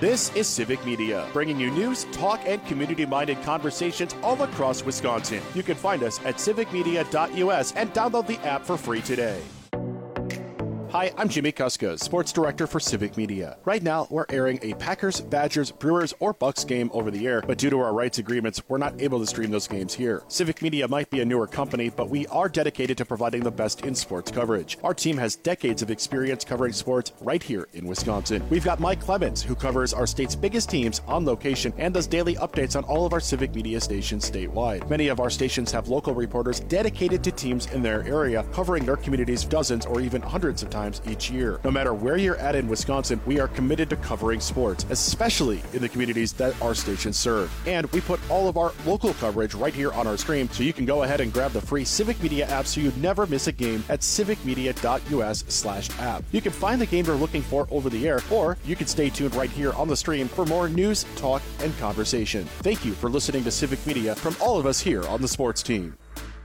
This is Civic Media, bringing you news, talk, and community-minded conversations all across Wisconsin. You can find us at civicmedia.us and download the app for free today. Hi, I'm Jimmy Kuska, Sports Director for Civic Media. Right now, we're airing a Packers, Badgers, Brewers, or Bucks game over the air, but due to our rights agreements, we're not able to stream those games here. Civic Media might be a newer company, but we are dedicated to providing the best in sports coverage. Our team has decades of experience covering sports right here in Wisconsin. We've got Mike Clemens, who covers our state's biggest teams on location and does daily updates on all of our Civic Media stations statewide. Many of our stations have local reporters dedicated to teams in their area, covering their communities dozens or even hundreds of times each year. No matter where you're at in Wisconsin, we are committed to covering sports, especially in the communities that our stations serve. And we put all of our local coverage right here on our stream, so you can go ahead and grab the free Civic Media app so you never miss a game at civicmedia.us/app. You can find the game you're looking for over the air, or you can stay tuned right here on the stream for more news, talk, and conversation. Thank you for listening to Civic Media from all of us here on the sports team.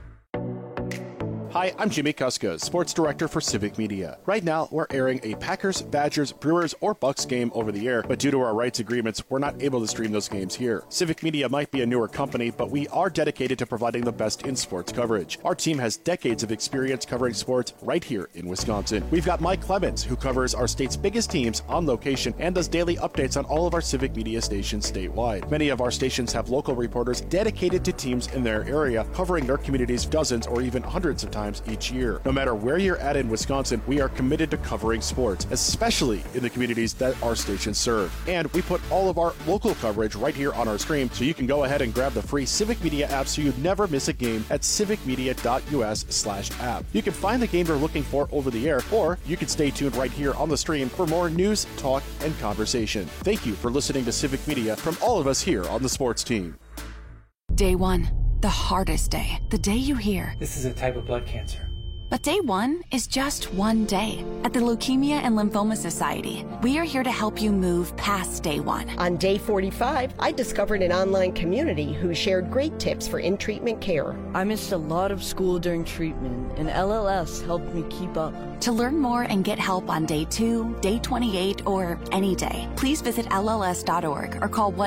Hi, I'm Jimmy Kuska, Sports Director for Civic Media. Right now, we're airing a Packers, Badgers, Brewers, or Bucks game over the air, but due to our rights agreements, we're not able to stream those games here. Civic Media might be a newer company, but we are dedicated to providing the best in sports coverage. Our team has decades of experience covering sports right here in Wisconsin. We've got Mike Clemens, who covers our state's biggest teams on location and does daily updates on all of our Civic Media stations statewide. Many of our stations have local reporters dedicated to teams in their area, covering their communities dozens or even hundreds of times each year. No matter where you're at in Wisconsin, we are committed to covering sports, especially in the communities that our stations serve. And we put all of our local coverage right here on our stream, so you can go ahead and grab the free Civic Media app so you never miss a game at civicmedia.us/app. You can find the game you're looking for over the air, or you can stay tuned right here on the stream for more news, talk, and conversation. Thank you for listening to Civic Media from all of us here on the sports team. Day one, the hardest day. The day you hear, "This is a type of blood cancer." But day one is just one day. At the Leukemia and Lymphoma Society, we are here to help you move past day one. On day 45, I discovered an online community who shared great tips for in-treatment care. I missed a lot of school during treatment, and LLS helped me keep up. To learn more and get help on day 2, day 28, or any day, please visit LLS.org or call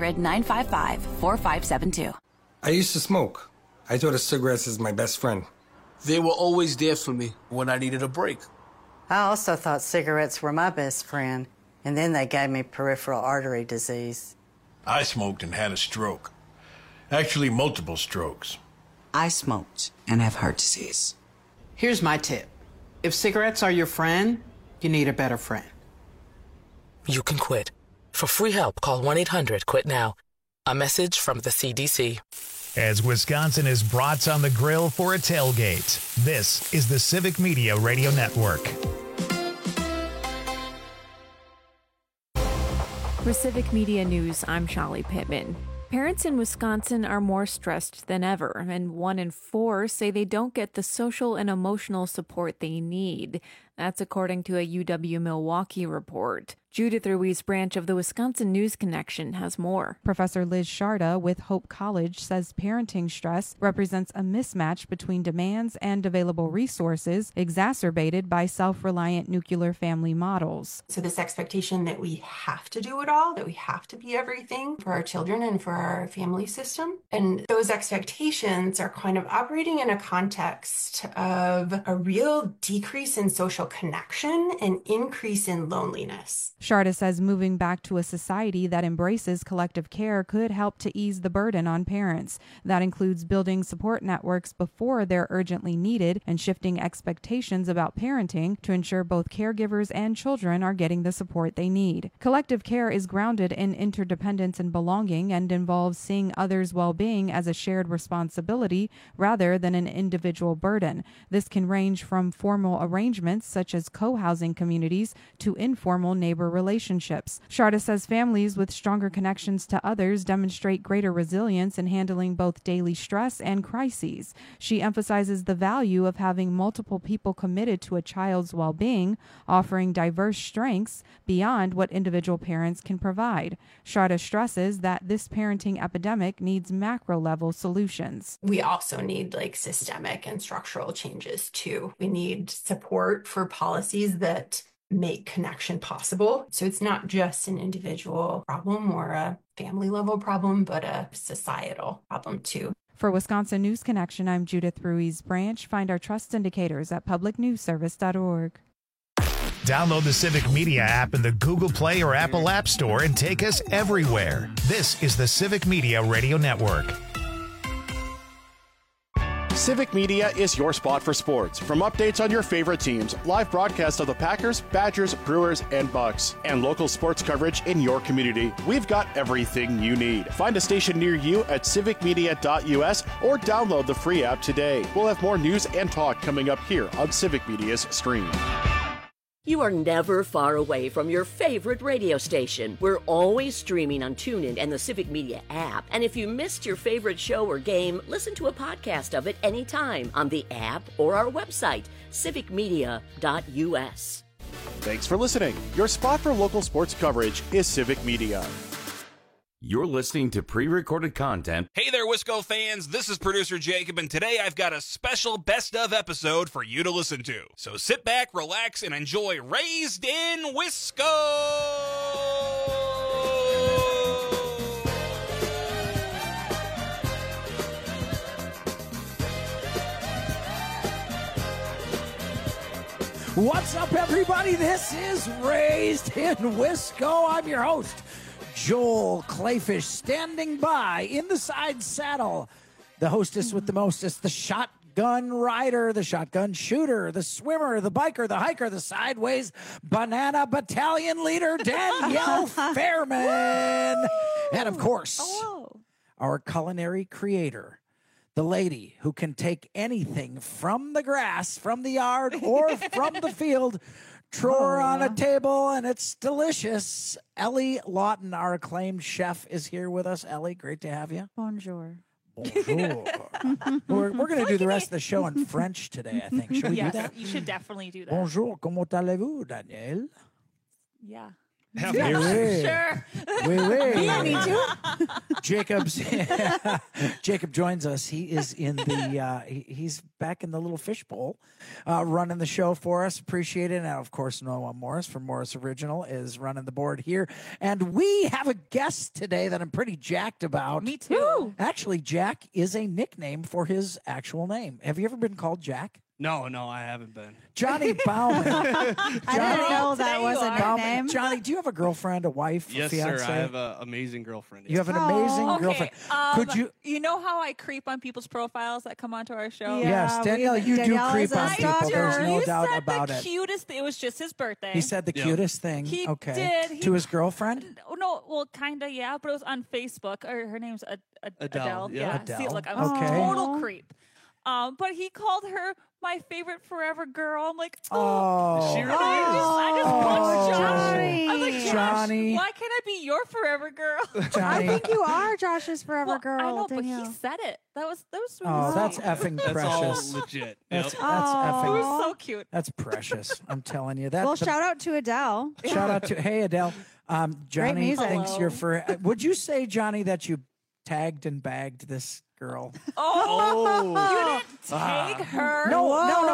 1-800-955-4572. I used to smoke. I thought of cigarettes as my best friend. They were always there for me when I needed a break. I also thought cigarettes were my best friend, and then they gave me peripheral artery disease. I smoked and had a stroke. Actually, multiple strokes. I smoked and have heart disease. Here's my tip. If cigarettes are your friend, you need a better friend. You can quit. For free help, call 1-800-QUIT-NOW. A message from the CDC. As Wisconsin is brats on the grill for a tailgate, this is the Civic Media Radio Network. For Civic Media News, I'm Sholly Pittman. Parents in Wisconsin are more stressed than ever, and 1 in 4 say they don't get the social and emotional support they need. That's according to a UW-Milwaukee report. Judith Ruiz Branch of the Wisconsin News Connection has more. Professor Liz Sharda with Hope College says parenting stress represents a mismatch between demands and available resources, exacerbated by self-reliant nuclear family models. So this expectation that we have to do it all, that we have to be everything for our children and for our family system. And those expectations are kind of operating in a context of a real decrease in social connection and increase in loneliness. Sharda says moving back to a society that embraces collective care could help to ease the burden on parents. That includes building support networks before they're urgently needed and shifting expectations about parenting to ensure both caregivers and children are getting the support they need. Collective care is grounded in interdependence and belonging and involves seeing others' well-being as a shared responsibility rather than an individual burden. This can range from formal arrangements such as co-housing communities to informal neighbor relationships. Sharda says families with stronger connections to others demonstrate greater resilience in handling both daily stress and crises. She emphasizes the value of having multiple people committed to a child's well-being, offering diverse strengths beyond what individual parents can provide. Sharda stresses that this parenting epidemic needs macro-level solutions. We also need systemic and structural changes too. We need support for policies that make connection possible. So it's not just an individual problem or a family level problem, but a societal problem too. For Wisconsin News Connection, I'm Judith Ruiz Branch. Find our trust indicators at publicnewsservice.org. Download the Civic Media app in the Google Play or Apple App Store and take us everywhere. This is the Civic Media Radio Network. Civic Media is your spot for sports. From updates on your favorite teams, live broadcasts of the Packers, Badgers, Brewers, and Bucks, and local sports coverage in your community, we've got everything you need. Find a station near you at civicmedia.us or download the free app today. We'll have more news and talk coming up here on Civic Media's stream. You are never far away from your favorite radio station. We're always streaming on TuneIn and the Civic Media app. And if you missed your favorite show or game, listen to a podcast of it anytime on the app or our website, civicmedia.us. Thanks for listening. Your spot for local sports coverage is Civic Media. You're listening to pre-recorded content. Hey there, Wisco fans. This is producer Jacob, and today I've got a special best-of episode for you to listen to. So sit back, relax, and enjoy Raised in Wisco! What's up, everybody? This is Raised in Wisco. I'm your host, Joel Clayfish, standing by in the side saddle. The hostess with the mostest, the shotgun rider, the shotgun shooter, the swimmer, the biker, the hiker, the sideways banana battalion leader, Danielle Fairman. And of course, our culinary creator, the lady who can take anything from the grass, from the yard, or from the field, throw her on a table, and it's delicious. Ellie Lawton, our acclaimed chef, is here with us. Ellie, great to have you. Bonjour. Bonjour. We're going to do the rest of the show in French today, I think. Should we do that? You should definitely do that. Bonjour, comment allez-vous, Danielle? Yeah. Oui, oui. Sure. Oui, oui. Yeah, me too. Jacob joins us. He is in the he's back in the little fishbowl, running the show for us. Appreciate it. And of course, Noah Morris from Morris Original is running the board here. And we have a guest today that I'm pretty jacked about. Me too. Actually, Jack is a nickname for his actual name. Have you ever been called Jack? No, I haven't been. Johnny Bauman. I didn't know that was a nickname. Johnny, do you have a girlfriend, a wife, Yes, a fiance? sir. I have an amazing girlfriend. You have an amazing girlfriend. Could you? You know how I creep on people's profiles that come onto our show? Yes, Danielle, you do creep on people. There's no You doubt said about the it. cutest. It was just his birthday. He said the cutest thing. He okay. did. To his girlfriend? No, well, kind of, yeah, but it was on Facebook. Her name's Adele. yeah. See, Adele. look, I'm a Okay. total creep. But he called her my favorite forever girl. I'm like, Oh. She really I just want Johnny. I'm like, Josh, Johnny. why can't I be your forever girl? Johnny. I think You are Josh's forever well, girl. I know, but Danielle. he said it. That was really Oh, that's sweet. effing That's precious. all legit. That's Yep. It effing. was so cute. That's precious. I'm telling you that. Well, shout out to Adele. shout out to hey Adele. Johnny music. thinks Hello. you're for. Would you say, Johnny, that you tagged and bagged this girl? Oh, you didn't take her. No.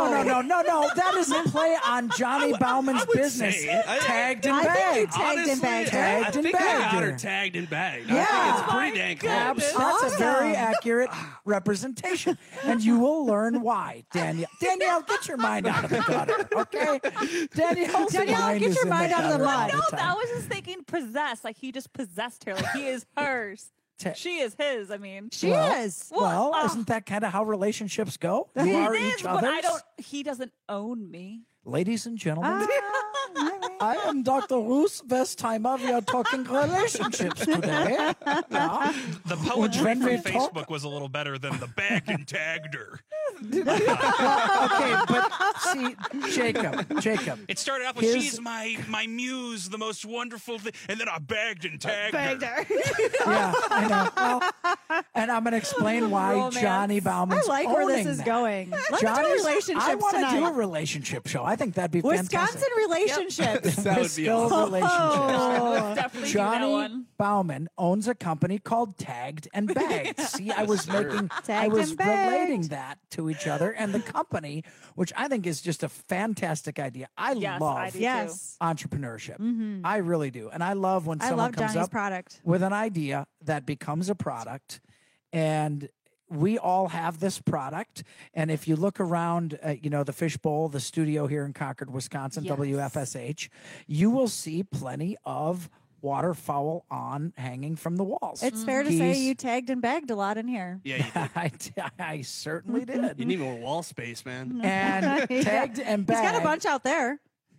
That is a play on Johnny Bauman's business. say it. Tagged and I think you bagged. tagged and Honestly, bagged her. Tagged I and think I bagged got her her. tagged and bagged. Yeah. I think it's pretty dang close. That's a Awesome. very accurate representation, and you will learn why. Danielle, get your mind out of the gutter, okay? Danielle, get your mind out of the mud. No, that was his thinking possessed. Like he just possessed her. Like he is hers. She is his. I mean, She is. Well, isn't that kind of how relationships go? You It are is, each but I other's. don't. He doesn't own me. Ladies and gentlemen, I am Dr. Ruth Westheimer. We are talking relationships today. Yeah. The poetry when from we talk- Facebook was a little better than the bagged and tagged her. Okay, but see, Jacob. It started off with His- she's my muse, the most wonderful thing, and then I bagged and tagged her. Yeah, I know. Well, and I'm going to explain why Romance. Johnny I Bauman's like where this owning is that. going. Let's Johnny's, do relationships I want to do a tonight. relationship show. I think that'd be Wisconsin fantastic. relationships. That would be Wisco awesome. relationships. I would definitely do that Johnny one. Bauman owns a company called Tagged and Bagged. See, I was Tagged and Bagged. relating that to each other, and the company, which I think is just a fantastic idea. I love entrepreneurship. I really do, and I love when someone comes Johnny's up product. with an idea that becomes a product, and we all have this product. And if you look around, the Fishbowl, the studio here in Concord, Wisconsin, WFSH, you will see plenty of waterfowl hanging from from the walls. It's fair to say you tagged and bagged a lot in here. Yeah, you did. I certainly did. You need more wall space, man. And tagged and bagged. He's got a bunch out there.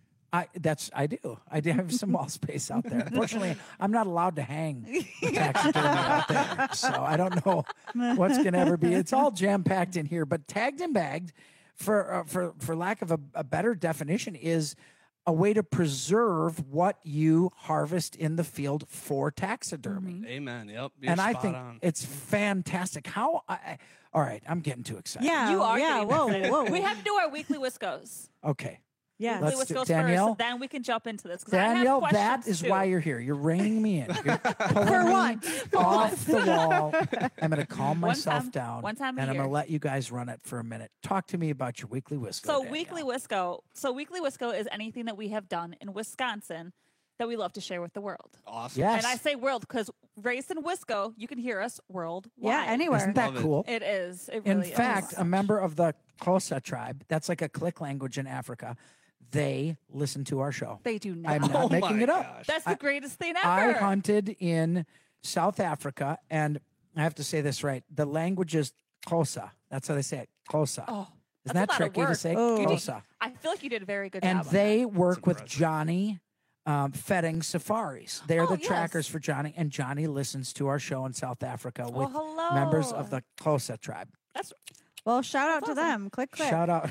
I do. I do have some wall space out there. Unfortunately, I'm not allowed to hang taxidermy out there, so I don't know what's going to ever be. It's all jam packed in here. But tagged and bagged, for lack of a better definition, is a way to preserve what you harvest in the field for taxidermy. Amen. Yep. And I think it's fantastic. All right, I'm getting too excited. Yeah, You are. yeah. getting Whoa, excited. whoa. We have to do our weekly Wiscos. Okay. Yeah. Weekly Let's do- Wiscos Danielle? first, then we can jump into this. 'cause I have Danielle, that questions, is too. why you're here. You're reining me in. You're pulling For me once. off the wall. I'm going to calm myself time- down. one time a and I'm going year. to let you guys run it for a minute. Talk to me about your weekly Wisco. So Danielle. weekly Wisco is anything that we have done in Wisconsin that we love to share with the world. Awesome. Yes. And I say world because Raised in Wisco, you can hear us worldwide. Yeah, anywhere. Isn't that Love it. cool? It is. It In really fact, is. a member of the Xhosa tribe, that's like a click language in Africa, they listen to our show. They do not. I'm not making it up. That's the greatest thing ever. I hunted in South Africa, and I have to say this right. The language is Xhosa. That's how they say it. Xhosa. Oh, Isn't that's that a lot of tricky to work. say? You did- Xhosa. I feel like you did a very good And job. on they work with Johnny Fetting Safaris. They're Oh, the yes. trackers for Johnny, and Johnny listens to our show in South Africa with hello. members of the Xhosa tribe. that. That's Well, shout out to them. Click, click. Shout out.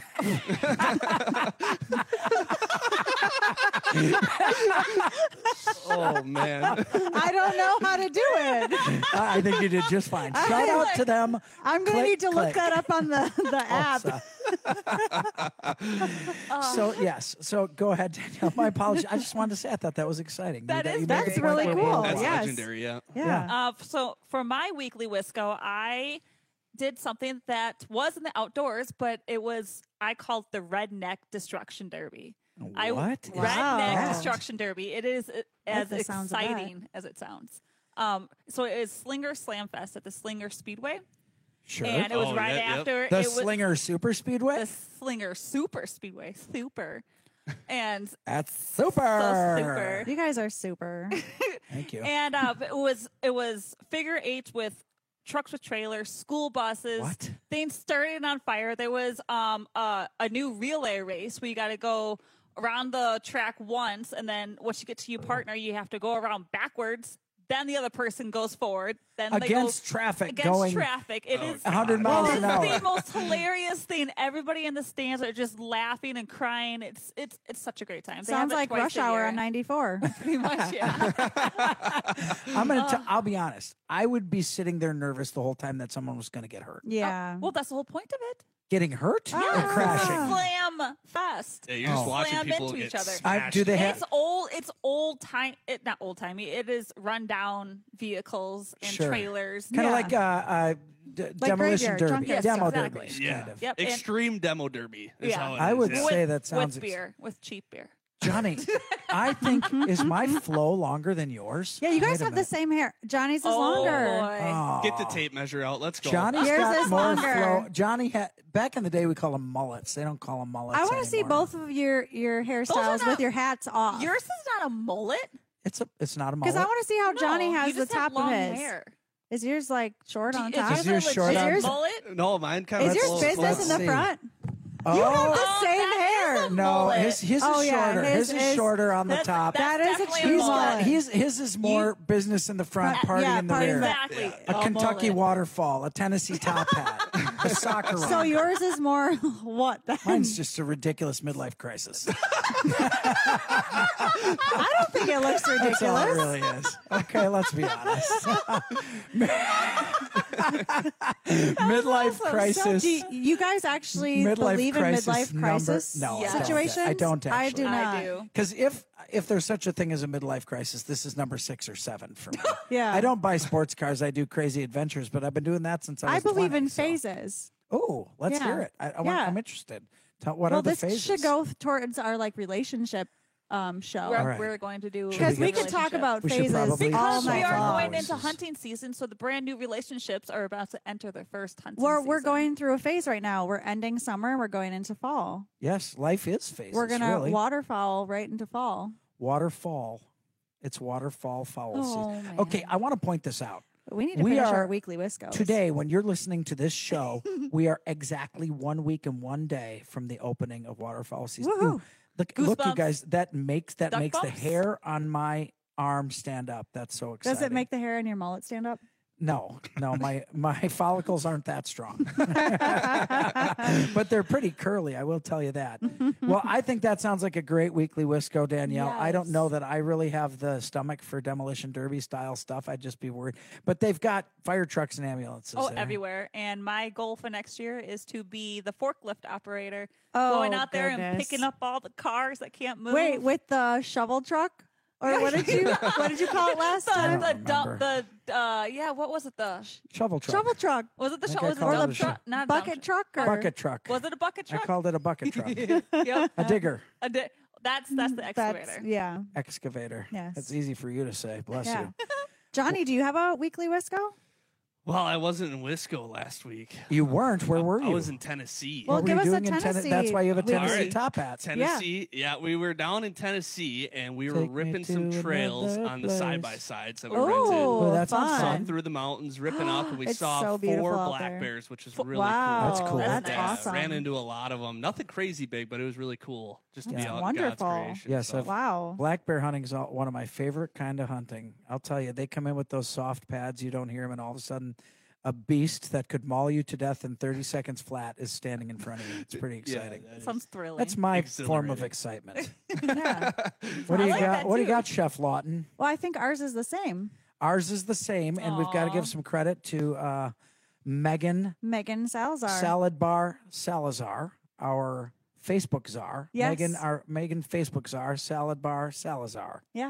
Oh man. I don't know how to do it. I think you did just fine. Shout out to them. I'm going to Click, need to look click. that up on the app. Xhosa. So yes. So go ahead, Danielle. My apologies. I just wanted to say I thought that was exciting. That is- made that's the point really where cool. we're That's Yes. legendary. Yeah. Yeah. So for my weekly Wisco, I did something that was in the outdoors, but I called the Redneck Destruction Derby. What? Redneck Wow. Destruction Derby. It is as the sounds of that. exciting as it sounds. So it is Slinger Slam Fest at the Slinger Speedway. Sure. And it was Oh, right yep, yep. after The it was Slinger Super Speedway. the Slinger Super Speedway. Super. And That's super. so super. You guys are super. Thank you. And it was figure eight with trucks with trailers, school buses. What? Things started on fire. There was a new relay race where you got to go around the track once, and then once you get to your partner, you have to go around backwards. Then the other person goes forward. Then they Against go traffic, Against going traffic. It is 100 miles it an is hour. the most hilarious thing. Everybody in the stands are just laughing and crying. It's such a great time. They have Sounds it like twice Rush a Hour year. on 94. Pretty much, yeah. I'll be honest. I would be sitting there nervous the whole time that someone was going to get hurt. Yeah. Well, that's the whole point of it. Getting hurt or Ah. crashing? Slam fest. Yeah, you're just watching Slam people into get each other. smashed. Do they have? It's old time. Not old timey. It is rundown vehicles and Sure. trailers. Kind of Yeah. like demolition graveyard, derby, junkyard demo stuff. derby, Exactly. Yeah. kind of. Yep. and Extreme demo derby is Yeah. how it is. I would yeah. say that sounds with beer, with cheap beer. Johnny, I think is my flow longer than yours? Yeah, you guys Wait a have the minute. same hair. Johnny's is Oh, longer. boy. Oh. Get the tape measure out. Let's go. Johnny's Yours got is more longer. flow. Johnny had back in the day we call them mullets. They don't call them mullets. I want to see anymore. both of your hairstyles not- with your hats off. Yours is not a mullet. It's not a mullet. Because I want to see how Johnny No, has you the just have top of long his. hair. Is yours like short on top? Is yours short Is on yours, mullet? No, mine kind of. is yours business in the see. front? Oh, You have the Oh, same that hair. is a no, mullet. his Oh, is yeah, shorter. his His is is- shorter on the That's- top. That is a definitely cheese He's mullet. got, his is more business in the front, party yeah, in the party in rear. the- Exactly. A Oh, Kentucky mullet. waterfall, a Tennessee top hat, a soccer So run. yours is more what then? Mine's just a ridiculous midlife crisis. I don't think it looks That's all it ridiculous. really is. Okay, let's be honest. Midlife crisis. So you guys actually believe in midlife crisis No, situations? I don't actually. I do not. I do. Because if there's such a thing as a midlife crisis, this is number 6 or 7 for me. Yeah. I don't buy sports cars. I do crazy adventures, but I've been doing that since I was believe 20, in so. phases. Oh, let's Yeah. hear it. I'm interested. What well, are the this phases? should go towards our relationship show. All right. We're going to do Because we could talk about We should phases probably all Because night we are long. going into hunting season, so the brand new relationships are about to enter their first hunting We're season. going through a phase right now. We're ending summer. We're going into fall. Yes, life is phases. We're gonna really. waterfowl right into fall. Waterfall. It's waterfall foul Oh, season. man. Okay, I want to point this out. We need to finish our weekly Wiscos. Today, when you're listening to this show, we are exactly 1 week and 1 day from the opening of waterfowl season. Woohoo. Ooh, look, you Goosebumps. guys. That makes Duck the bumps? hair on my arm stand up. That's so exciting. Does it make the hair in your mullet stand up? No, my follicles aren't that strong, but they're pretty curly. I will tell you that. Well, I think that sounds like a great weekly Wisco, Danielle. I don't know that I really have the stomach for demolition derby style stuff. I'd just be worried. But they've got fire trucks and ambulances. Oh, there. everywhere. And my goal for next year is to be the forklift operator, Oh, going out there and goodness. picking up all the cars that can't move. Wait, with the shovel truck? Or what did you call it last time? What was it? The Shovel truck. Shovel truck. Was it the I think shovel? I Was it called the it a truck? Not Bucket truck or Bucket truck. Was it a bucket I truck? called it a bucket truck. Yep. A digger. That's the excavator. Yeah. Excavator. Yes. That's easy for you to say. Bless Yeah. you. Johnny, do you have a weekly Wisco? Well, I wasn't in Wisco last week. You weren't. Where were you? I was in Tennessee. Well, What were give you us a doing in Tennessee. That's why you have a weekly. Tennessee All right. top hat. Tennessee, yeah, we were down in Tennessee and we were Take me ripping to some trails another on the place. side by sides that we Oh, rented. Well, that sounds fun. Saw fun. through the mountains, ripping up, and we It's saw so beautiful 4 out black there. bears, which was really Wow, That's cool. That's Yeah, awesome. ran into a lot of them. Nothing crazy big, but it was really cool just to That's be out wonderful. in God's creation. Yes, so. Wow. Black bear hunting is one of my favorite kind of hunting. I'll tell you, they come in with those soft pads. You don't hear them, and all of a sudden, a beast that could maul you to death in 30 seconds flat is standing in front of you. It's pretty exciting. that is Sounds thrilling. That's my form of exhilarating. excitement. Yeah. What do I you like got? that What do you too. got, Chef Lawton? Well, I think ours is the same. Ours is the same, and we've got to Aw. give some credit to Megan Megan Salazar. Salad Bar Salazar, our Facebook czar. Yes. Megan Facebook czar, Salad Bar Salazar. Yeah.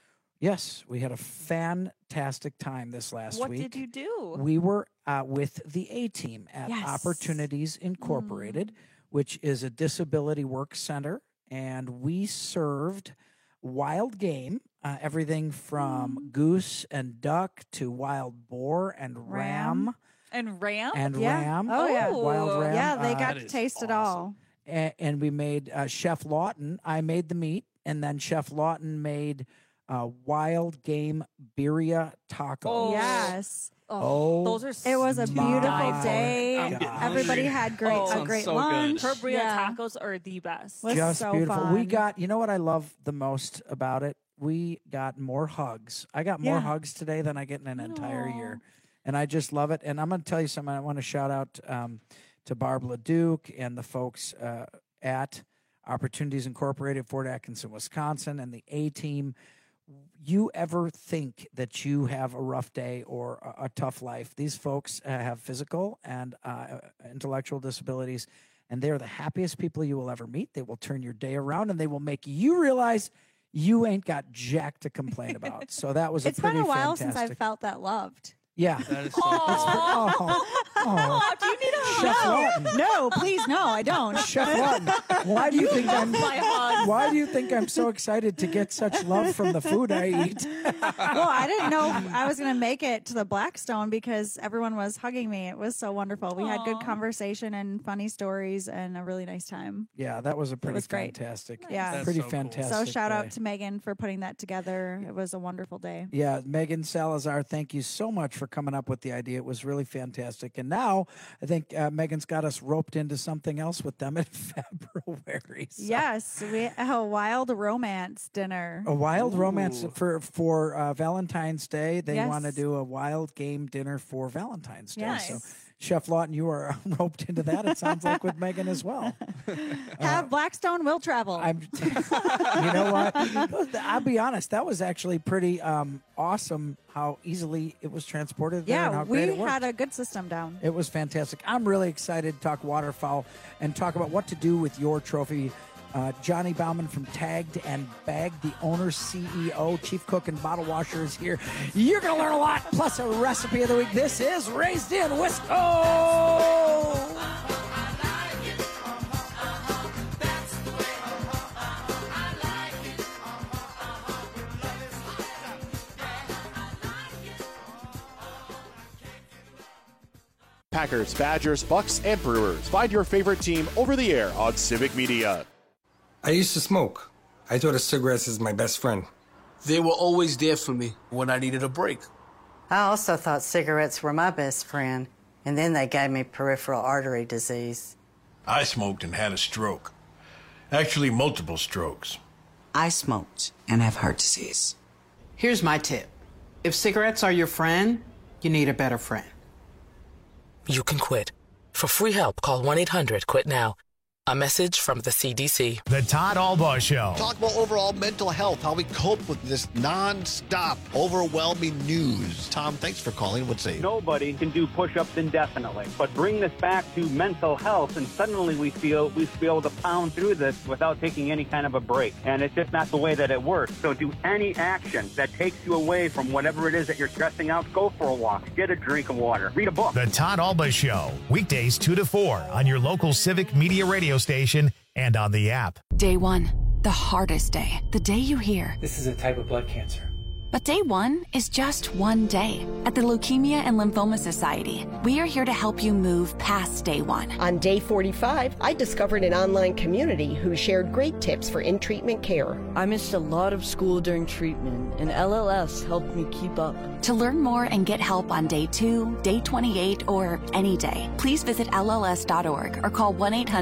Yes, we had a fantastic time this last What week. did you do? We were with the A Team at Yes. Opportunities Incorporated, which is a disability work center, and we served wild game, everything from goose and duck to wild boar and ram. And Ram? And Yeah. ram. Oh, yeah. Wild ram. Yeah, they got That to is taste it awesome. all. And we made Chef Lawton. I made the meat, and then Chef Lawton made wild game birria tacos. Oh. Yes. Oh, those are It was a my beautiful day. I'm getting Everybody hungry. had Oh, a sounds great so good. lunch. Her birria Yeah. tacos are the best. Was just so beautiful. We fun. got, you know what I love the most about it? We got more hugs. I got more Yeah. hugs today than I get in an entire Aw. year. And I just love it. And I'm going to tell you something. I want to shout out to Barb LeDuc and the folks at Opportunities Incorporated, Fort Atkinson, Wisconsin, and the A Team. You ever think that you have a rough day or a tough life? These folks have physical and intellectual disabilities, and they're the happiest people you will ever meet. They will turn your day around, and they will make you realize you ain't got jack to complain about. So that was It's a pretty been a while fantastic. since I've felt that loved. Yeah. That is so Aw. Do you need a Chef Lawton. No, please, no, I don't. Chef Lawton, why do you think I'm? my hugs. Why do you think I'm so excited to get such love from the food I eat? Well, I didn't know I was going to make it to the Blackstone because everyone was hugging me. It was so wonderful. We had good Aw. conversation and funny stories and a really nice time. Yeah, that was a pretty was great. fantastic. Yeah. That's pretty so cool. fantastic. So shout day. out to Megan for putting that together. It was a wonderful day. Yeah, Megan Salazar, thank you so much for coming up with the idea. It was really fantastic. And now I think Megan's got us roped into something else with them in February. So Yes, we a wild romance dinner. a wild romance Ooh. for Valentine's Day. They Yes. want to do a wild game dinner for Valentine's Day. Yes. So Chef Lawton, you are roped into that. It sounds like with Megan as well. Have Blackstone will travel. You know what? I'll be honest. That was actually pretty awesome how easily it was transported there and how great it we worked. had a good system down. It was fantastic. I'm really excited to talk waterfowl and talk about what to do with your trophy. Johnny Bauman from Tagged and Bagged, the owner, CEO, chief cook, and bottle washer is here. You're going to learn a lot, plus a recipe of the week. This is Raised in Wisco. Packers, Badgers, Bucks, and Brewers. Find your favorite team over the air on Civic Media. I used to smoke. I thought of cigarettes as my best friend. They were always there for me when I needed a break. I also thought cigarettes were my best friend, and then they gave me peripheral artery disease. I smoked and had a stroke. Actually, multiple strokes. I smoked and have heart disease. Here's my tip. If cigarettes are your friend, you need a better friend. You can quit. For free help, call 1-800-QUIT-NOW. A message from the CDC. The Todd Albaugh Show. Talk about overall mental health, how we cope with this non-stop, overwhelming news. Tom, thanks for calling. What's it? Nobody can do push-ups indefinitely, but bring this back to mental health, and suddenly we feel we should be able to pound through this without taking any kind of a break. And it's just not the way that it works. So do any action that takes you away from whatever it is that you're stressing out. Go for a walk. Get a drink of water. Read a book. The Todd Albaugh Show. Weekdays 2 to 4 on your local Civic Media radio station and on the app. Day 1, the hardest day. The day you hear, "This is a type of blood cancer." But day 1 is just one day. At the Leukemia and Lymphoma Society, we are here to help you move past day 1. On day 45, I discovered an online community who shared great tips for in-treatment care. I missed a lot of school during treatment, and LLS helped me keep up. To learn more and get help on day 2, day 28, or any day, please visit LLS.org or call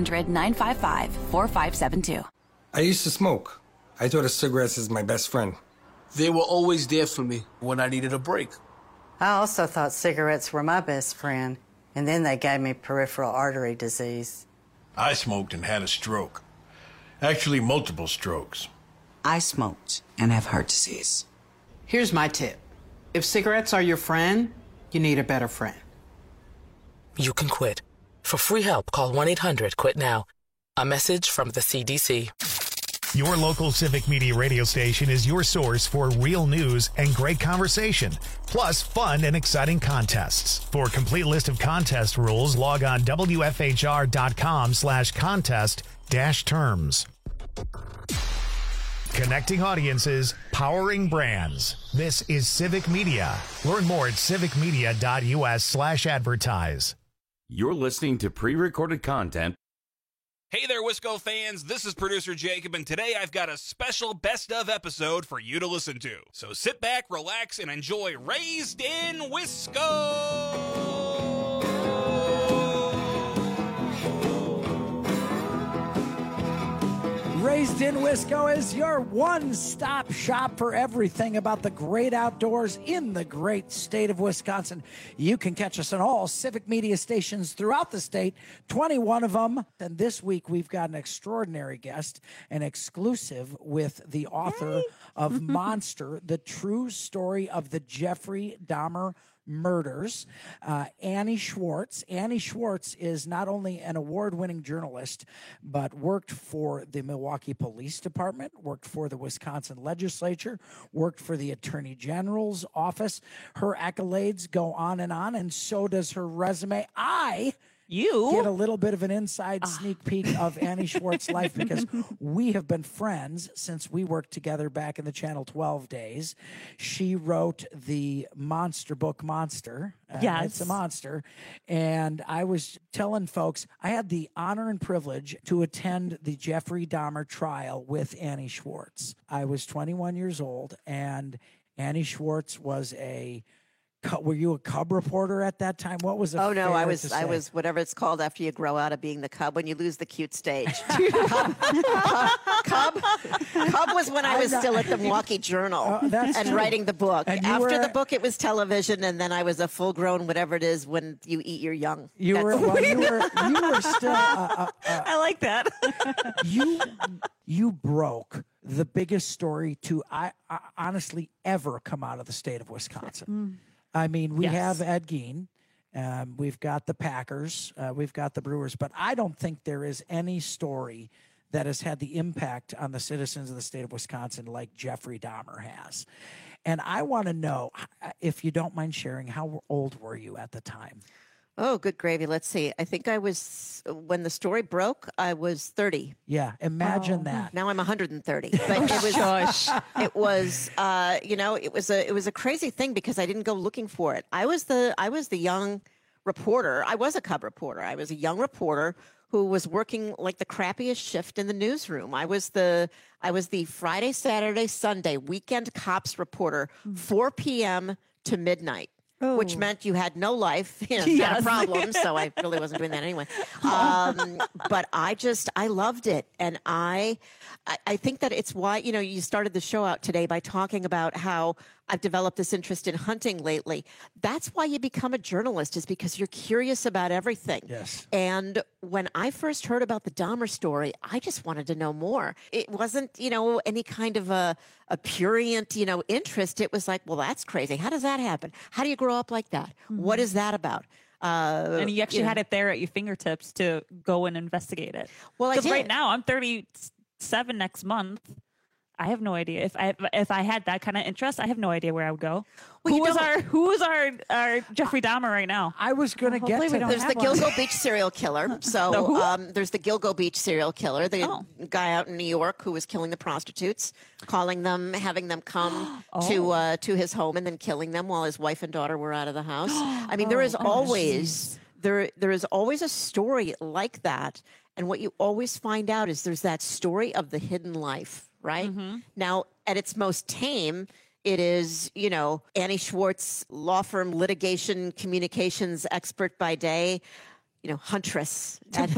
1-800-955-4572. I used to smoke. I thought of cigarettes as my best friend. They were always there for me when I needed a break. I also thought cigarettes were my best friend, and then they gave me peripheral artery disease. I smoked and had a stroke. Actually, multiple strokes. I smoked and have heart disease. Here's my tip. If cigarettes are your friend, you need a better friend. You can quit. For free help, call 1-800-QUIT-NOW. A message from the CDC. Your local Civic Media radio station is your source for real news and great conversation, plus fun and exciting contests. For a complete list of contest rules, log on WFHR.com/contest-terms. Connecting audiences, powering brands. This is Civic Media. Learn more at civicmedia.us/advertise. You're listening to pre-recorded content. Hey there, Wisco fans. This is producer Jacob, and today I've got a special best of episode for you to listen to. So sit back, relax, and enjoy Raised in Wisco. Raised in Wisco is your one-stop shop for everything about the great outdoors in the great state of Wisconsin. You can catch us on all Civic Media stations throughout the state, 21 of them. And this week we've got an extraordinary guest, an exclusive with the author of Monster, the true story of the Jeffrey Dahmer murders, Annie Schwartz. Annie Schwartz is not only an award-winning journalist, but worked for the Milwaukee Police Department, worked for the Wisconsin legislature, worked for the Attorney General's office. Her accolades go on, and so does her resume. You get a little bit of an inside sneak peek of Annie Schwartz's life because we have been friends since we worked together back in the Channel 12 days. She wrote the monster book, Monster. Yes. It's a monster. And I was telling folks, I had the honor and privilege to attend the Jeffrey Dahmer trial with Annie Schwartz. I was 21 years old, and Annie Schwartz was a Were you a Cub reporter at that time? What was it? Oh no, I was whatever it's called after you grow out of being the Cub when you lose the cute stage. Cub was when I was still at the Milwaukee Journal and writing the book. And after the book, it was television, and then I was a full-grown whatever it is when you eat your young. You were still. I like that. You broke the biggest story to I honestly ever come out of the state of Wisconsin. I mean, we have Ed Gein. We've got the Packers. We've got the Brewers. But I don't think there is any story that has had the impact on the citizens of the state of Wisconsin like Jeffrey Dahmer has. And I want to know, if you don't mind sharing, how old were you at the time? Oh, good gravy. Let's see. I think I was, when the story broke, I was 30. Yeah, imagine that. Now I'm 130. But it was it was a crazy thing because I didn't go looking for it. I was the young reporter. I was a Cub reporter. I was a young reporter who was working like the crappiest shift in the newsroom. I was the Friday, Saturday, Sunday weekend cops reporter, 4 p.m. to midnight. Which meant you had no life, not a problem. So I really wasn't doing that anyway. But I loved it. And I think that it's why, you started the show out today by talking about how I've developed this interest in hunting lately. That's why you become a journalist, is because you're curious about everything. Yes. And when I first heard about the Dahmer story, I just wanted to know more. It wasn't, any kind of a prurient, interest. It was like, well, that's crazy. How does that happen? How do you grow up like that? What is that about? And you actually had it there at your fingertips to go and investigate it. Well, I did. Right now, I'm 37 next month. I have no idea if I had that kind of interest. I have no idea where I would go. Well, who is our Jeffrey Dahmer right now? I was going to get to that. There's the Gilgo Beach serial killer. So there's the Gilgo Beach serial killer, the guy out in New York who was killing the prostitutes, calling them, having them come to his home, and then killing them while his wife and daughter were out of the house. I mean, there is always a story like that, and what you always find out is there's that story of the hidden life. Right? Now, at its most tame, it is, Annie Schwartz, law firm litigation communications expert by day, huntress. Weekend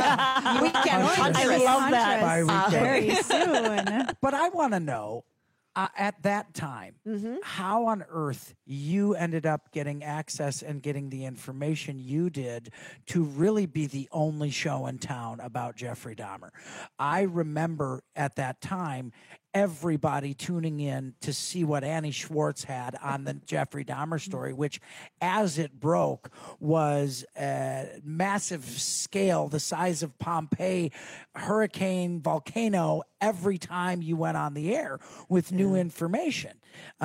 huntress. I love that. By weekend. Very soon. But I want to know, at that time, how on earth you ended up getting access and getting the information you did to really be the only show in town about Jeffrey Dahmer. I remember at that time everybody tuning in to see what Annie Schwartz had on the Jeffrey Dahmer story, which, as it broke, was a massive scale, the size of Pompeii, hurricane, volcano, every time you went on the air with new information.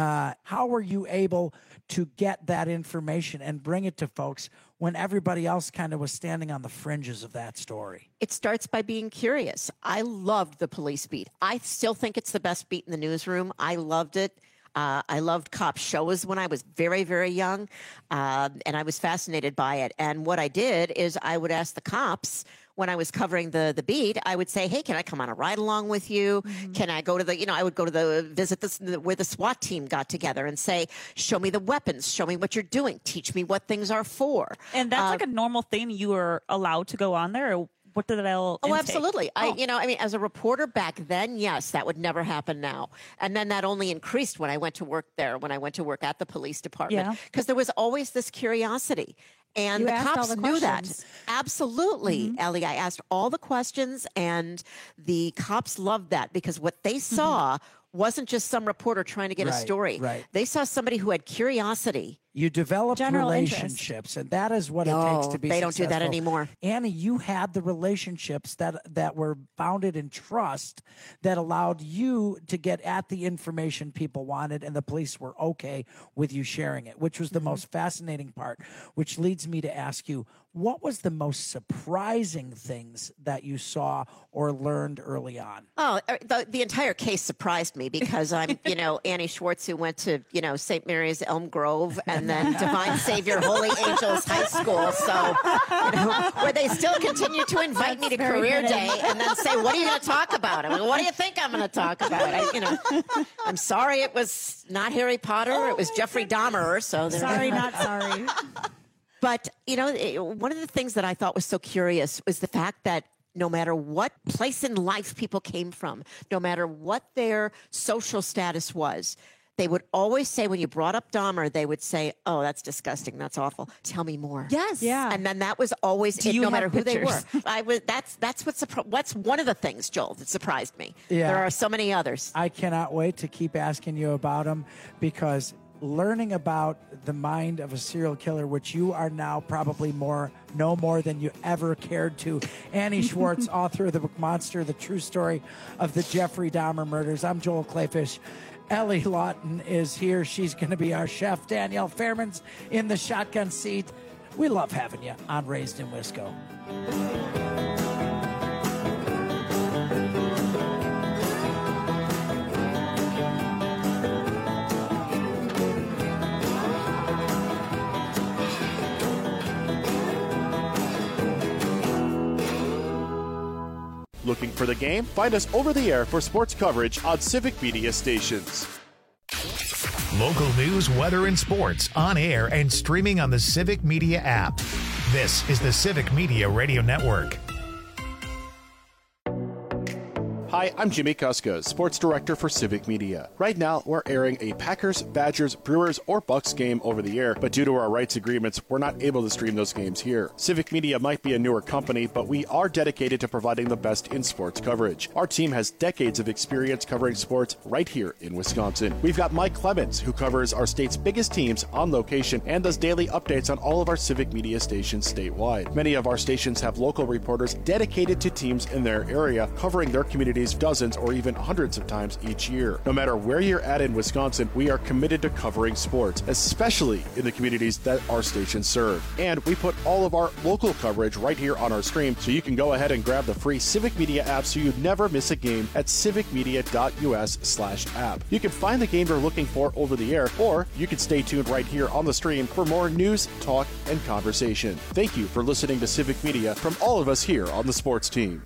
How were you able to get that information and bring it to folks when everybody else kind of was standing on the fringes of that story? It starts by being curious. I loved the police beat. I still think it's the best beat in the newsroom. I loved it. I loved cop shows when I was very, very young, and I was fascinated by it. And what I did is I would ask the cops, when I was covering the beat, I would say, hey, can I come on a ride along with you? Can I go to I would go to visit where the SWAT team got together and say, show me the weapons, show me what you're doing, teach me what things are for. And that's like a normal thing you were allowed to go on there? Or what did that all intake? Absolutely. As a reporter back then, yes, that would never happen now. And then that only increased when I went to work there, when I went to work at the police department, because there was always this curiosity. And the cops knew that. Absolutely, Ellie. I asked all the questions, and the cops loved that because what they saw wasn't just some reporter trying to get a story. Right. They saw somebody who had curiosity. You developed relationships, and that is what it takes to be successful. They don't do that anymore. Annie, you had the relationships that were founded in trust that allowed you to get at the information people wanted, and the police were okay with you sharing it, which was the most fascinating part, which leads me to ask you, what was the most surprising things that you saw or learned early on? Oh, the entire case surprised me because I'm, Annie Schwartz, who went to, St. Mary's Elm Grove, and and then Divine Savior Holy Angels High School. So, where they still continue to invite me to career day and then say, what are you going to talk about? I mean, what do you think I'm going to talk about? I'm sorry it was not Harry Potter. It was Jeffrey Dahmer. So sorry, not sorry. But, one of the things that I thought was so curious was the fact that no matter what place in life people came from, no matter what their social status was, they would always say, when you brought up Dahmer, they would say, oh, that's disgusting. That's awful. Tell me more. Yes. Yeah. And then that was always it, no matter who they were. That's what's one of the things, Joel, that surprised me. Yeah. There are so many others. I cannot wait to keep asking you about them, because learning about the mind of a serial killer, which you are now probably no more than you ever cared to. Annie Schwartz, author of the book Monster, the true story of the Jeffrey Dahmer murders. I'm Joel Clayfish. Ellie Lawton is here. She's going to be our chef. Danielle Fairman's in the shotgun seat. We love having you on Raised in Wisco. Looking for the game? Find us over the air for sports coverage on Civic Media stations. Local news, weather, and sports on air and streaming on the Civic Media app. This is the Civic Media Radio Network. Hi, I'm Jimmy Kuska, Sports Director for Civic Media. Right now, we're airing a Packers, Badgers, Brewers, or Bucks game over the air, but due to our rights agreements, we're not able to stream those games here. Civic Media might be a newer company, but we are dedicated to providing the best in sports coverage. Our team has decades of experience covering sports right here in Wisconsin. We've got Mike Clemens, who covers our state's biggest teams on location and does daily updates on all of our Civic Media stations statewide. Many of our stations have local reporters dedicated to teams in their area, covering their communities dozens or even hundreds of times each year. No matter where you're at in Wisconsin, we are committed to covering sports, especially in the communities that our stations serve. And we put all of our local coverage right here on our stream, so you can go ahead and grab the free Civic Media app so you never miss a game at civicmedia.us/app. You can find the game you're looking for over the air, or you can stay tuned right here on the stream for more news, talk, and conversation. Thank you for listening to Civic Media from all of us here on the sports team.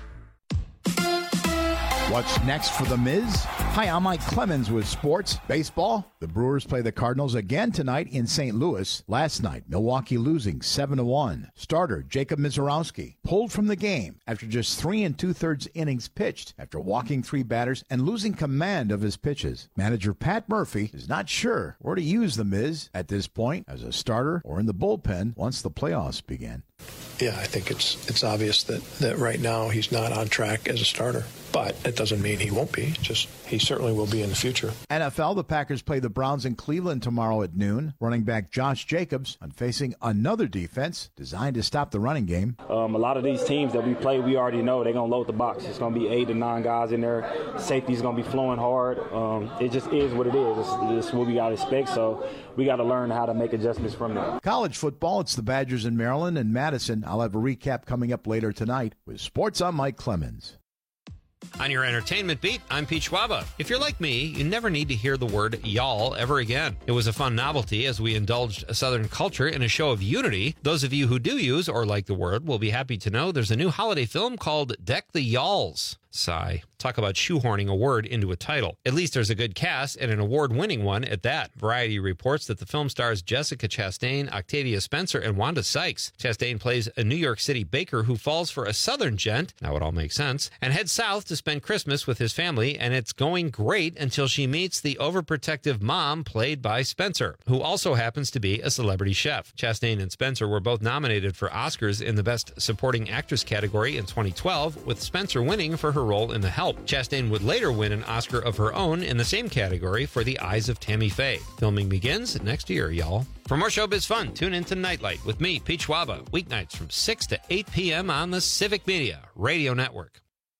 What's next for The Miz? Hi, I'm Mike Clemens with sports. Baseball. The Brewers play the Cardinals again tonight in St. Louis. Last night, Milwaukee losing 7-1. Starter Jacob Misiorowski pulled from the game after just 3 2/3 innings pitched after walking 3 batters and losing command of his pitches. Manager Pat Murphy is not sure where to use The Miz at this point, as a starter or in the bullpen once the playoffs begin. Yeah, I think it's obvious that right now he's not on track as a starter. But it doesn't mean he won't be. Just he certainly will be in the future. NFL, the Packers play the Browns in Cleveland tomorrow at noon. Running back Josh Jacobs on facing another defense designed to stop the running game. A lot of these teams that we play, we already know they're going to load the box. It's going to be 8 to 9 guys in there. Safety's going to be flowing hard. It just is what it is. It's what we got to expect. So we got to learn how to make adjustments from there. College football, it's the Badgers in Maryland and Madison. I'll have a recap coming up later tonight with Sports. I'm Mike Clemens. On your entertainment beat, I'm Pete Schwaba. If you're like me, you never need to hear the word y'all ever again. It was a fun novelty as we indulged a Southern culture in a show of unity. Those of you who do use or like the word will be happy to know there's a new holiday film called Deck the Y'alls. Sigh. Talk about shoehorning a word into a title. At least there's a good cast and an award-winning one at that. Variety reports that the film stars Jessica Chastain, Octavia Spencer, and Wanda Sykes. Chastain plays a New York City baker who falls for a Southern gent, now it all makes sense, and heads south to spend Christmas with his family, and it's going great until she meets the overprotective mom played by Spencer, who also happens to be a celebrity chef. Chastain and Spencer were both nominated for Oscars in the Best Supporting Actress category in 2012, with Spencer winning for her role in The Help. Chastain would later win an Oscar of her own in the same category for The Eyes of Tammy Faye. Filming begins next year, y'all. For more showbiz fun, tune in to Nightlight with me, Pete Schwaba, weeknights from 6 to 8 p.m. on the Civic Media Radio Network.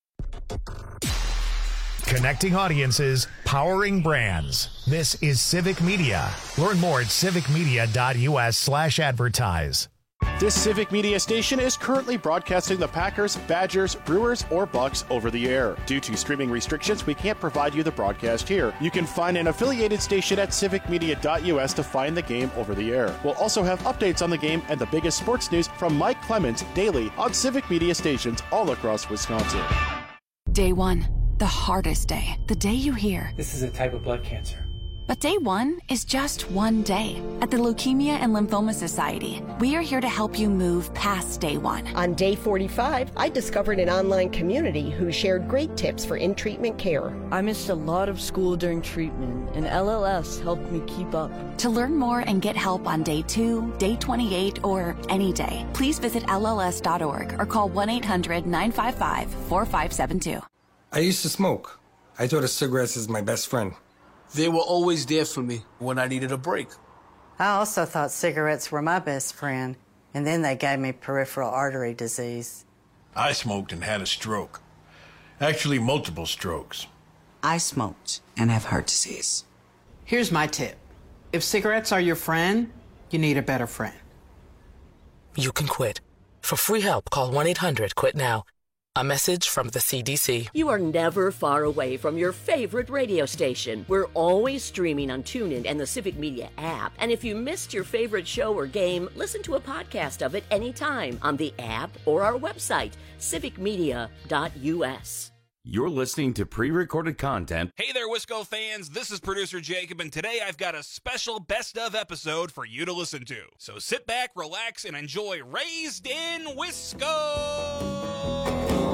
Connecting audiences, powering brands. This is Civic Media. Learn more at civicmedia.us/advertise. This Civic Media station is currently broadcasting the Packers, Badgers, Brewers, or Bucks over the air. Due to streaming restrictions, we can't provide you the broadcast here. You can find an affiliated station at civicmedia.us to find the game over the air. We'll also have updates on the game and the biggest sports news from Mike Clemens daily on Civic Media stations all across Wisconsin. Day one, the hardest day. The day you hear, "This is a type of blood cancer." But day one is just one day. At the Leukemia and Lymphoma Society, we are here to help you move past day one. On day 45, I discovered an online community who shared great tips for in-treatment care. I missed a lot of school during treatment, and LLS helped me keep up. To learn more and get help on day 2, day 28, or any day, please visit LLS.org or call 1-800-955-4572. I used to smoke. I thought of cigarettes as my best friend. They were always there for me when I needed a break. I also thought cigarettes were my best friend, and then they gave me peripheral artery disease. I smoked and had a stroke. Actually, multiple strokes. I smoked and have heart disease. Here's my tip. If cigarettes are your friend, you need a better friend. You can quit. For free help, call 1-800-QUIT-NOW. A message from the CDC. You are never far away from your favorite radio station. We're always streaming on TuneIn and the Civic Media app. And if you missed your favorite show or game, listen to a podcast of it anytime on the app or our website, civicmedia.us. You're listening to pre-recorded content. Hey there, Wisco fans. This is producer Jacob, and today I've got a special best of episode for you to listen to. So sit back, relax, and enjoy Raised in Wisco.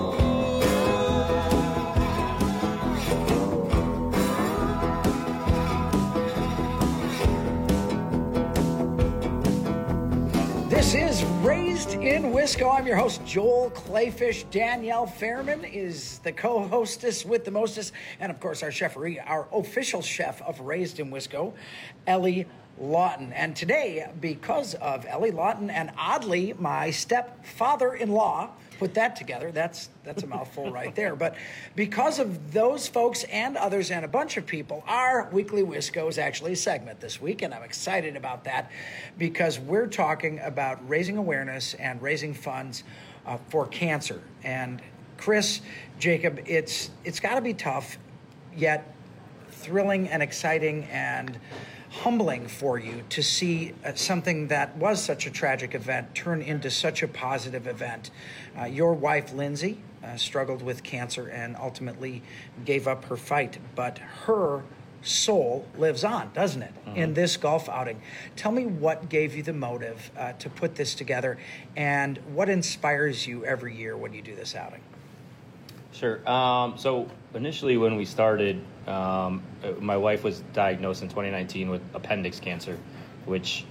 This is Raised in Wisco. I'm your host, Joel Clayfish. Danielle Fairman is the co-hostess with the mostest. And, of course, our cheferie, our official chef of Raised in Wisco, Ellie Lawton. And today, because of Ellie Lawton and oddly, my stepfather-in-law, put that together, that's a mouthful right there. But because of those folks and others and a bunch of people, our Weekly Wisco is actually a segment this week, and I'm excited about that because we're talking about raising awareness and raising funds for cancer. And Chris, Jacob, it's got to be tough, yet thrilling and exciting and humbling for you to see something that was such a tragic event turn into such a positive event. Your wife, Lindsay, struggled with cancer and ultimately gave up her fight, but her soul lives on, doesn't it, in this golf outing. Tell me what gave you the motive to put this together and what inspires you every year when you do this outing? Sure. So initially when we started, my wife was diagnosed in 2019 with appendix cancer, which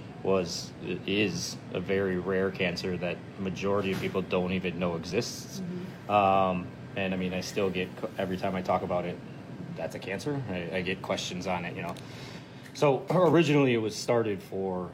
is a very rare cancer that the majority of people don't even know exists. And I mean, I still get, every time I talk about it, that's a cancer. I get questions on it, you know. So originally it was started for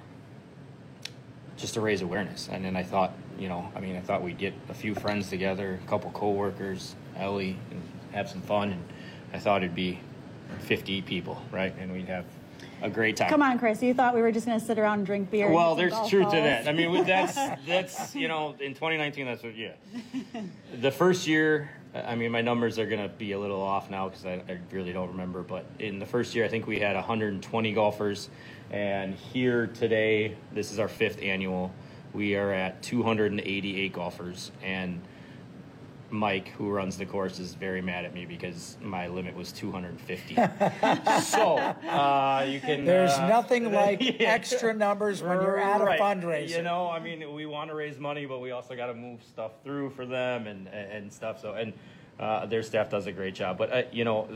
just to raise awareness. And then I thought, I thought we'd get a few friends together, a couple coworkers, Ellie, and have some fun. And I thought it'd be 50 people, right? And we'd have a great time. Come on, Chris. You thought we were just going to sit around and drink beer? Well, there's truth to that. I mean, that's in 2019, that's what, yeah. The first year, I mean, my numbers are going to be a little off now because I really don't remember. But in the first year, I think we had 120 golfers. And here today, this is our 5th annual. We are at 288 golfers. And Mike, who runs the course, is very mad at me because my limit was 250. So you can. There's nothing like extra numbers when you're at a fundraiser. You know, I mean, we want to raise money, but we also got to move stuff through for them and stuff. So their staff does a great job. But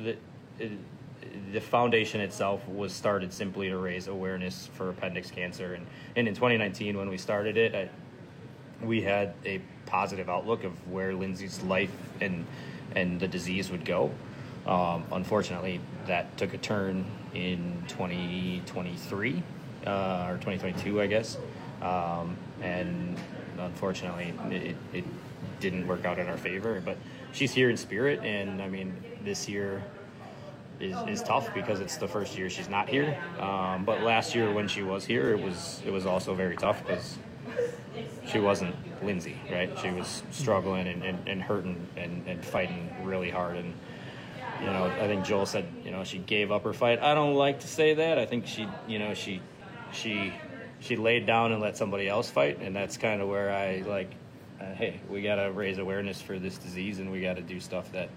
the foundation itself was started simply to raise awareness for appendix cancer, and in 2019 when we started it, we had a positive outlook of where Lindsay's life and the disease would go. Unfortunately, that took a turn in 2023 or 2022, I guess, and unfortunately, it didn't work out in our favor. But she's here in spirit, and I mean, this year is tough because it's the first year she's not here. But last year when she was here, it was also very tough because she wasn't Lindsay, right? She was struggling and hurting and fighting really hard. And, you know, I think Joel said, you know, she gave up her fight. I don't like to say that. I think she laid down and let somebody else fight. And that's kind of where I like, hey, we got to raise awareness for this disease, and we got to do stuff that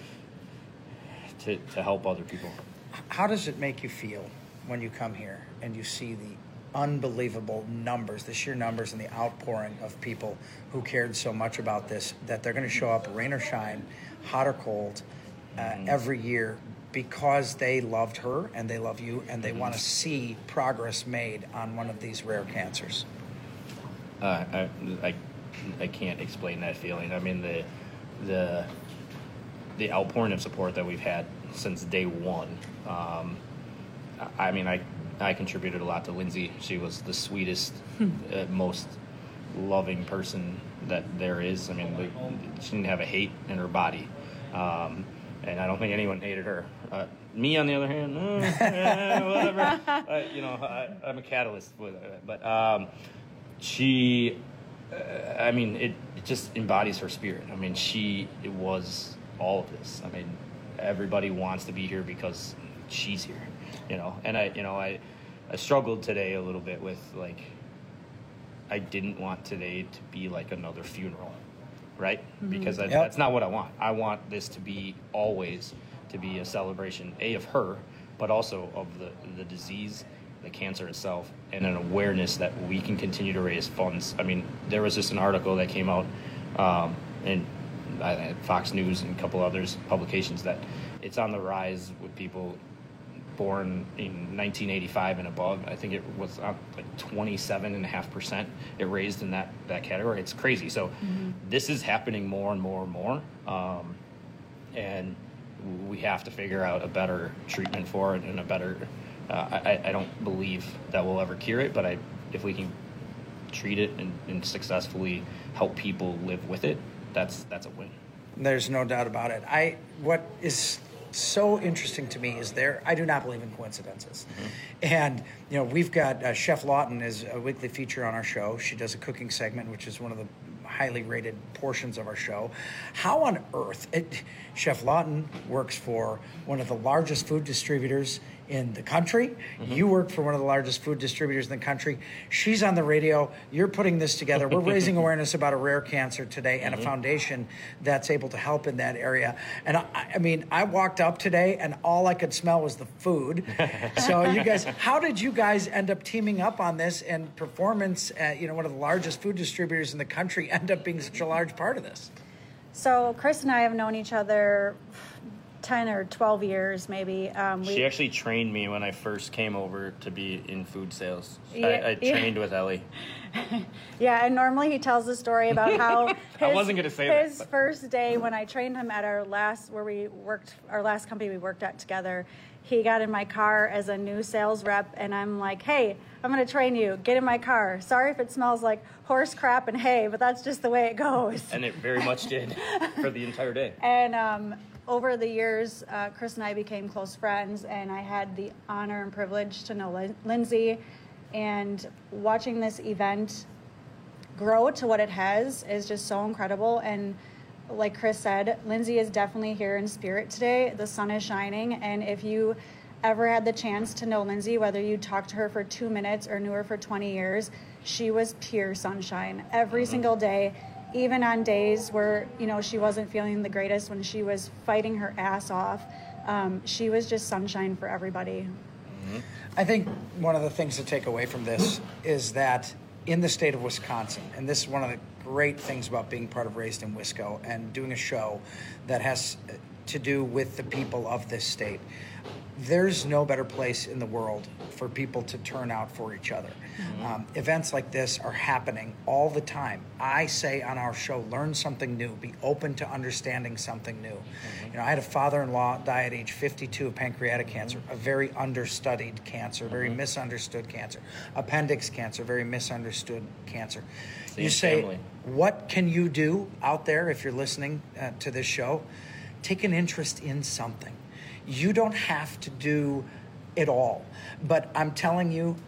to help other people. How does it make you feel when you come here and you see the unbelievable numbers, the sheer numbers and the outpouring of people who cared so much about this, that they're going to show up rain or shine, hot or cold, every year because they loved her and they love you and they want to see progress made on one of these rare cancers? I can't explain that feeling. I mean, the outpouring of support that we've had since day one. I mean, I contributed a lot to Lindsay. She was the sweetest, most loving person that there is. I mean, she didn't have a hate in her body. And I don't think anyone hated her. Me, on the other hand, whatever. I'm a catalyst with it. But she, I mean, it just embodies her spirit. I mean, it was all of this. I mean, everybody wants to be here because she's here, you know. And I struggled today a little bit with, like, I didn't want today to be like another funeral, right? Mm-hmm. Because that's not what I want. I want this to be always to be a celebration, of her, but also of the disease, the cancer itself, and an awareness that we can continue to raise funds. I mean, there was just an article that came out in Fox News and a couple others publications that it's on the rise with people born in 1985 and above. I think it was like 27.5% it raised in that category. It's crazy. So this is happening more and more and more, and we have to figure out a better treatment for it and a better I don't believe that we'll ever cure it, but if we can treat it and successfully help people live with it, that's a win. There's no doubt about it. What is so interesting to me is I do not believe in coincidences. Mm-hmm. And, you know, we've got Chef Lawton is a weekly feature on our show. She does a cooking segment, which is one of the highly rated portions of our show. How on earth, Chef Lawton works for one of the largest food distributors in the country. Mm-hmm. You work for one of the largest food distributors in the country. She's on the radio. You're putting this together. We're raising awareness about a rare cancer today and a foundation that's able to help in that area. And I mean, I walked up today and all I could smell was the food. So you guys, how did you guys end up teaming up on this, and Performance, one of the largest food distributors in the country, end up being such a large part of this? So Chris and I have known each other 10 or 12 years, maybe. She actually trained me when I first came over to be in food sales. Yeah, I trained with Ellie. Yeah, and normally he tells the story about how I wasn't going to say his first day when I trained him at our last company we worked at together. He got in my car as a new sales rep, and I'm like, hey, I'm going to train you. Get in my car. Sorry if it smells like horse crap and hay, but that's just the way it goes. And it very much did for the entire day. And over the years, Chris and I became close friends, and I had the honor and privilege to know Lindsay. And watching this event grow to what it has is just so incredible. And like Chris said, Lindsay is definitely here in spirit today. The sun is shining, and if you ever had the chance to know Lindsay, whether you talked to her for 2 minutes or knew her for 20 years, she was pure sunshine every single day. Even on days where, she wasn't feeling the greatest, when she was fighting her ass off, she was just sunshine for everybody. Mm-hmm. I think one of the things to take away from this is that in the state of Wisconsin, and this is one of the great things about being part of Raised in Wisco and doing a show that has to do with the people of this state, there's no better place in the world for people to turn out for each other. Mm-hmm. Events like this are happening all the time. I say on our show, learn something new, be open to understanding something new. Mm-hmm. I had a father-in-law die at age 52 of pancreatic cancer, a very understudied cancer, very misunderstood cancer. Appendix cancer, very misunderstood cancer. Same you say, family. What can you do out there if you're listening to this show? Take an interest in something. You don't have to do it all, but I'm telling you,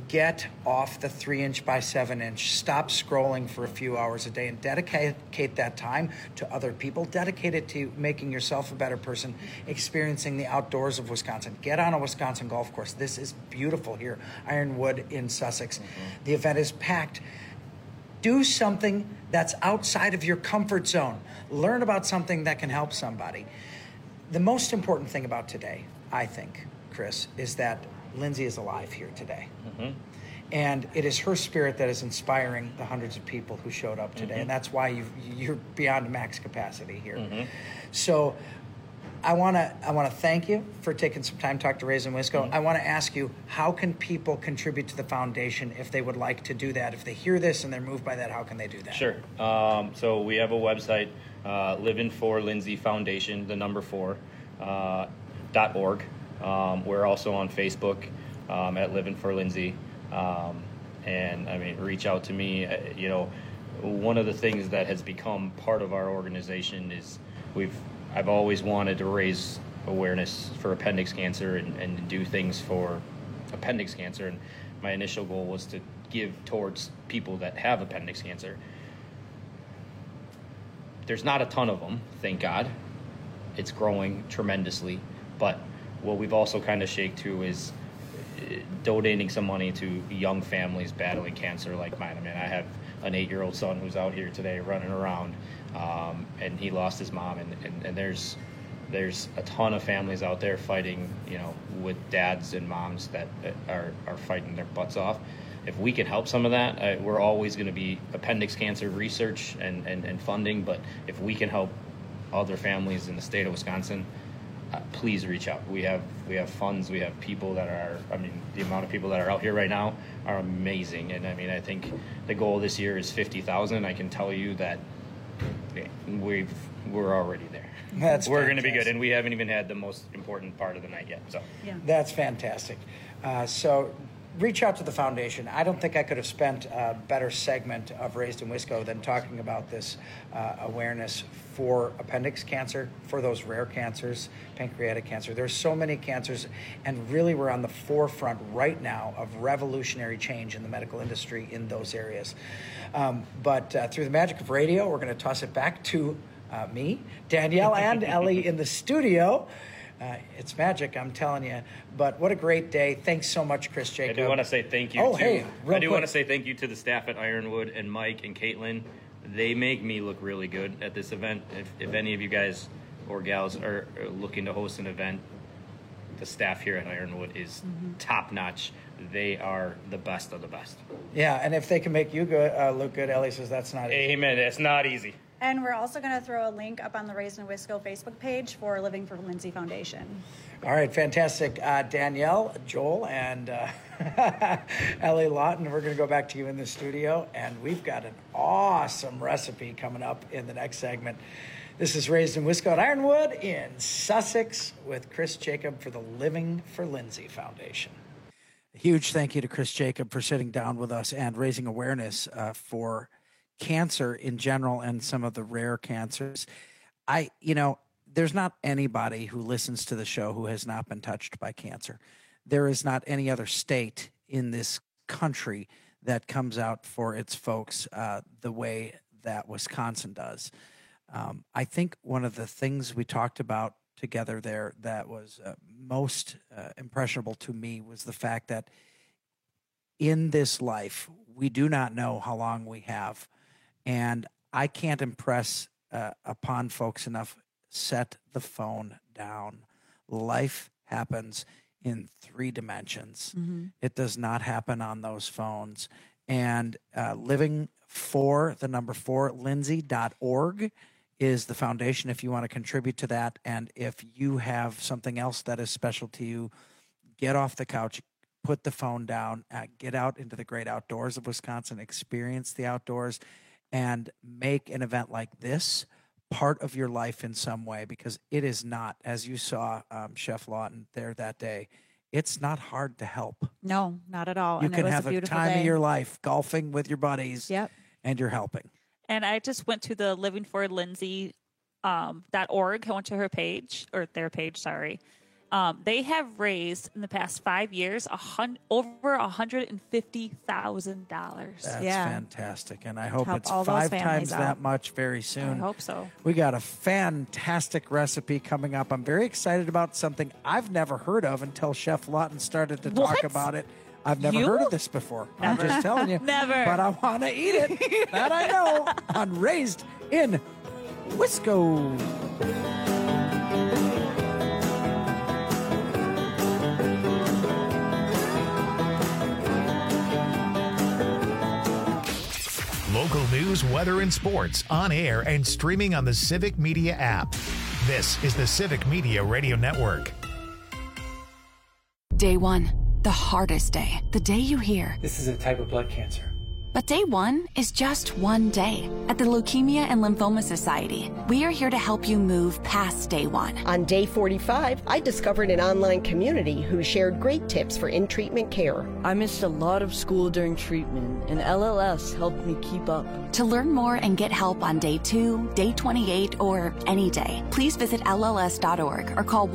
get off the 3-inch by 7-inch. Stop scrolling for a few hours a day and dedicate that time to other people. Dedicate it to making yourself a better person, experiencing the outdoors of Wisconsin. Get on a Wisconsin golf course. This is beautiful here, Ironwood in Sussex. The event is packed. Do something that's outside of your comfort zone. Learn about something that can help somebody. The most important thing about today, I think, Chris, is that Lindsay is alive here today. And it is her spirit that is inspiring the hundreds of people who showed up today. And that's why you're beyond max capacity here. So I want to thank you for taking some time to talk to Raised in Wisco. I want to ask you, how can people contribute to the foundation if they would like to do that? If they hear this and they're moved by that, how can they do that? Sure. So we have a website, Living for Lindsay Foundation, the number 4, .org. We're also on Facebook at Living for Lindsay. And I mean, reach out to me. You know, one of the things that has become part of our organization is I've always wanted to raise awareness for appendix cancer and do things for appendix cancer. And my initial goal was to give towards people that have appendix cancer. There's not a ton of them, thank God. It's growing tremendously. But what we've also kind of shaked to is donating some money to young families battling cancer like mine. I mean, I have an 8-year-old son who's out here today running around, and he lost his mom. And there's a ton of families out there fighting, you know, with dads and moms that are fighting their butts off. If we can help some of that, we're always going to be appendix cancer research and funding. But if we can help other families in the state of Wisconsin, please reach out. We have funds. We have people that are, I mean, the amount of people that are out here right now are amazing. And I mean, I think the goal this year is 50,000. I can tell you that we're already there. We're going to be good. And we haven't even had the most important part of the night yet. So That's fantastic. So reach out to the foundation. I don't think I could have spent a better segment of Raised in Wisco than talking about this awareness for appendix cancer, for those rare cancers, pancreatic cancer. There's so many cancers, and really we're on the forefront right now of revolutionary change in the medical industry in those areas. But through the magic of radio, we're going to toss it back to me, Danielle, and Ellie in the studio. It's magic, I'm telling you. But what a great day. Thanks so much, Chris Jacob. I do want to say thank you want to say thank you to the staff at Ironwood and Mike and Caitlin. They make me look really good at this event. If any of you guys or gals are looking to host an event, the staff here at Ironwood is top-notch. They are the best of the best. Yeah, and if they can make you look good, Ellie says that's not easy. Amen. It's not easy. And we're also going to throw a link up on the Raised in Wisco Facebook page for Living for Lindsay Foundation. All right, fantastic. Danielle, Joel, and Ellie Lawton, we're going to go back to you in the studio, and we've got an awesome recipe coming up in the next segment. This is Raised in Wisco at Ironwood in Sussex with Chris Jacob for the Living for Lindsay Foundation. A huge thank you to Chris Jacob for sitting down with us and raising awareness for cancer in general and some of the rare cancers. There's not anybody who listens to the show who has not been touched by cancer. There is not any other state in this country that comes out for its folks the way that Wisconsin does. I think one of the things we talked about together there that was most impressionable to me was the fact that in this life, we do not know how long we have. And I can't impress upon folks enough, set the phone down. Life happens in 3 dimensions. It does not happen on those phones. And Living for the number 4, Lindsay.org is the foundation if you want to contribute to that. And if you have something else that is special to you, get off the couch, put the phone down, get out into the great outdoors of Wisconsin, experience the outdoors, and make an event like this part of your life in some way, because it is not, as you saw Chef Lawton there that day, it's not hard to help. No, not at all. You and can it was have a a time day of your life golfing with your buddies, and you're helping. And I just went to the Living for Lindsay .org. I went to her page, or their page, sorry. They have raised in the past 5 years over $150,000. That's fantastic, and I hope Help it's all those 5 families times out. that much very soon. I hope so. We got a fantastic recipe coming up. I'm very excited about something I've never heard of until Chef Lawton started to talk about it. I've never heard of this before. Never. I'm just telling you. Never. But I want to eat it. That I know. On Raised in Wisco. Local news, weather, and sports on air and streaming on the Civic Media app. This is the Civic Media Radio Network. Day 1, the hardest day. The day you hear, This is a type of blood cancer. but day 1 is just one day. At the Leukemia and Lymphoma Society, we are here to help you move past day 1. On day 45, I discovered an online community who shared great tips for in-treatment care. I missed a lot of school during treatment, and LLS helped me keep up. To learn more and get help on day 2, day 28, or any day, please visit LLS.org or call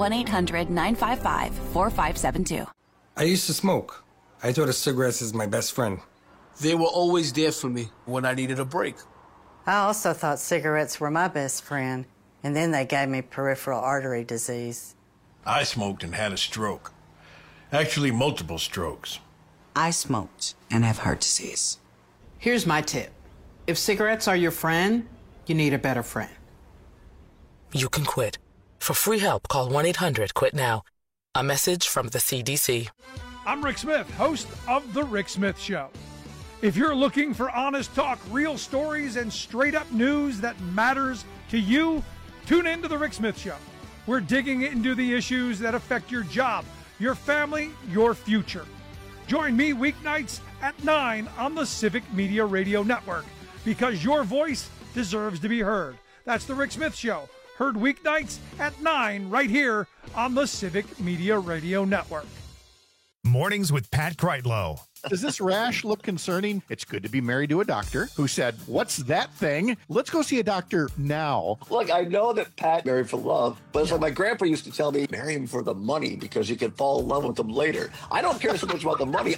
1-800-955-4572. I used to smoke. I thought of cigarettes as my best friend. They were always there for me when I needed a break. I also thought cigarettes were my best friend, and then they gave me peripheral artery disease. I smoked and had a stroke. Actually, multiple strokes. I smoked and have heart disease. Here's my tip. If cigarettes are your friend, you need a better friend. You can quit. For free help, call 1-800-QUIT-NOW. A message from the CDC. I'm Rick Smith, host of The Rick Smith Show. If you're looking for honest talk, real stories, and straight-up news that matters to you, tune in to The Rick Smith Show. We're digging into the issues that affect your job, your family, your future. Join me weeknights at 9 on the Civic Media Radio Network, because your voice deserves to be heard. That's The Rick Smith Show, heard weeknights at 9 right here on the Civic Media Radio Network. Mornings with Pat Kreitlow. Does this rash look concerning? It's good to be married to a doctor who said, "What's that thing? Let's go see a doctor now." Look, I know that Pat married for love, but it's like my grandpa used to tell me, marry him for the money because you can fall in love with him later. I don't care so much about the money.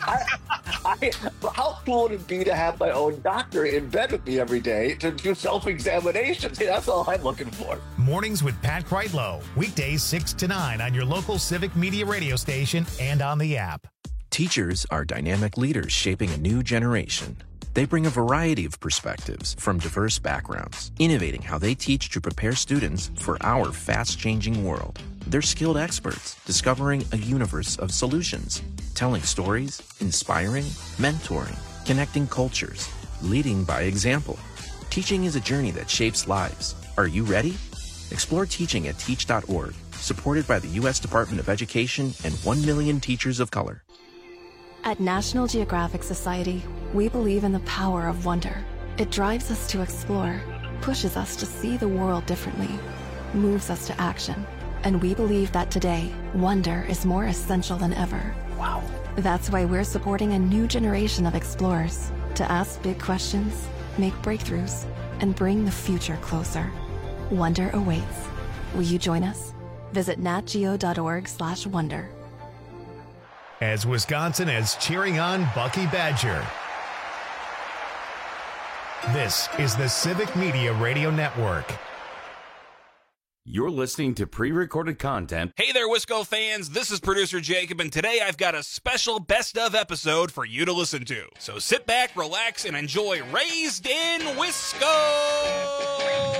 How cool would it be to have my own doctor in bed with me every day to do self-examinations? Hey, that's all I'm looking for. Mornings with Pat Kreitlow. Weekdays 6 to 9 on your local Civic Media radio station and on the app. Teachers are dynamic leaders shaping a new generation. They bring a variety of perspectives from diverse backgrounds, innovating how they teach to prepare students for our fast-changing world. They're skilled experts, discovering a universe of solutions, telling stories, inspiring, mentoring, connecting cultures, leading by example. Teaching is a journey that shapes lives. Are you ready? Explore teaching at teach.org, supported by the U.S. Department of Education and 1 million teachers of color. At National Geographic Society, we believe in the power of wonder. It drives us to explore, pushes us to see the world differently, moves us to action. And we believe that today, wonder is more essential than ever. Wow. That's why we're supporting a new generation of explorers to ask big questions, make breakthroughs, and bring the future closer. Wonder awaits. Will you join us? Visit natgeo.org/wonder. As Wisconsin is cheering on Bucky Badger. This is the Civic Media Radio Network. You're listening to pre-recorded content. Hey there, Wisco fans. This is producer Jacob, and today I've got a special best of episode for you to listen to. So sit back, relax, and enjoy Raised in Wisco.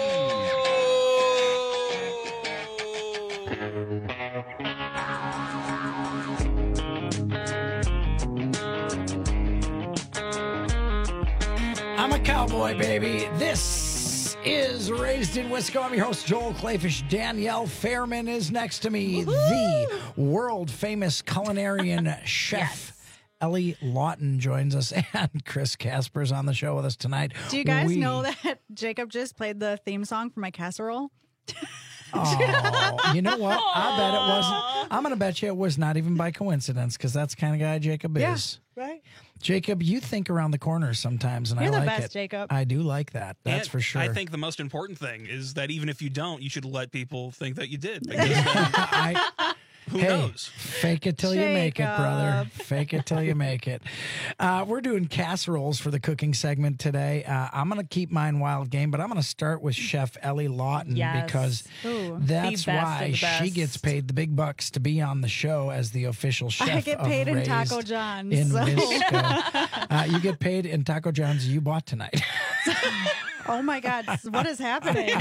I'm a cowboy, baby. This is Raised in Wisco. I'm your host, Joel Clayfish. Danielle Fairman is next to me. Woo-hoo! The world-famous culinarian chef. Ellie Lawton joins us, and Chris Casper's on the show with us tonight. Do you guys know that Jacob just played the theme song for my casserole? Oh, you know what? I bet it wasn't. I'm going to bet you it was not even by coincidence, because that's the kind of guy Jacob is. Right? Jacob, you think around the corners sometimes, and You're I like the best, it. Jacob. I do like that. That's And for sure. I think the most important thing is that even if you don't, you should let people think that you did. Who knows? Fake it till you make it, brother. Fake it till you make it. We're doing casseroles for the cooking segment today. I'm going to keep mine wild game, but I'm going to start with Chef Ellie Lawton because that's why she gets paid the big bucks to be on the show as the official chef. I get paid in Raised Taco John's. in Wisco. You get paid in Taco John's you bought tonight. Oh my God, what is happening?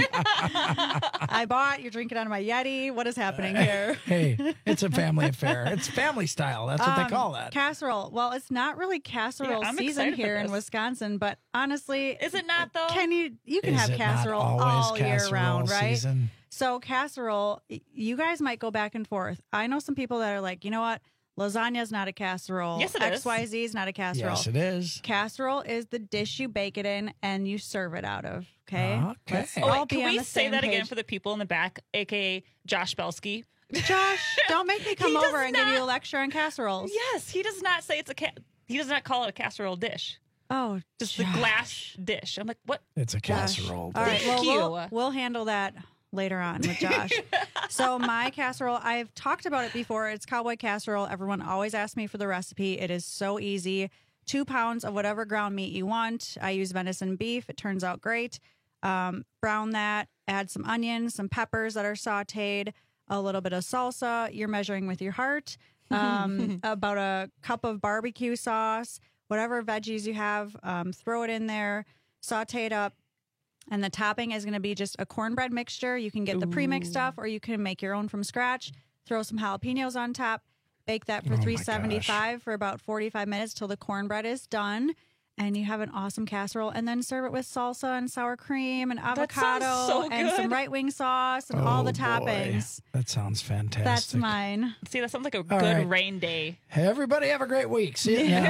I bought, you're drinking out of my Yeti. What is happening here? Hey, it's a family affair. It's family style. That's what they call that. Casserole. Well, it's not really casserole season here in Wisconsin, but honestly, is it not though? You can have casserole all year round, right? Season? So casserole, you guys might go back and forth. I know some people that are like, you know what? Lasagna is not a casserole. Yes, it is. XYZ is not a casserole. Yes, it is. Casserole is the dish you bake it in and you serve it out of. Okay. Let's Oh, all wait, be can on we the say same that again page. for the people in the back, aka Josh Belsky? Josh, don't make me come over and give you a lecture on casseroles. Yes, he does not say it's a he does not call it a casserole dish. Oh, just the glass dish. I'm like, what? It's a casserole. All right, Thank well, you. we'll handle that later on with Josh. So my casserole, I've talked about it before. It's cowboy casserole. Everyone always asks me for the recipe. It is so easy. 2 pounds of whatever ground meat you want. I use venison beef. It turns out great. Brown that. Add some onions, some peppers that are sautéed, a little bit of salsa. You're measuring with your heart. About a cup of barbecue sauce. Whatever veggies you have, throw it in there. Sauté it up. And the topping is going to be just a cornbread mixture. You can get the pre-mixed stuff, or you can make your own from scratch. Throw some jalapenos on top. Bake that for $375 for about 45 minutes till the cornbread is done. And you have an awesome casserole. And then serve it with salsa and sour cream and avocado and some right wing sauce and all the toppings. That sounds fantastic. That's mine. See, that sounds like a All good right. rain day. Hey, everybody, have a great week. See you.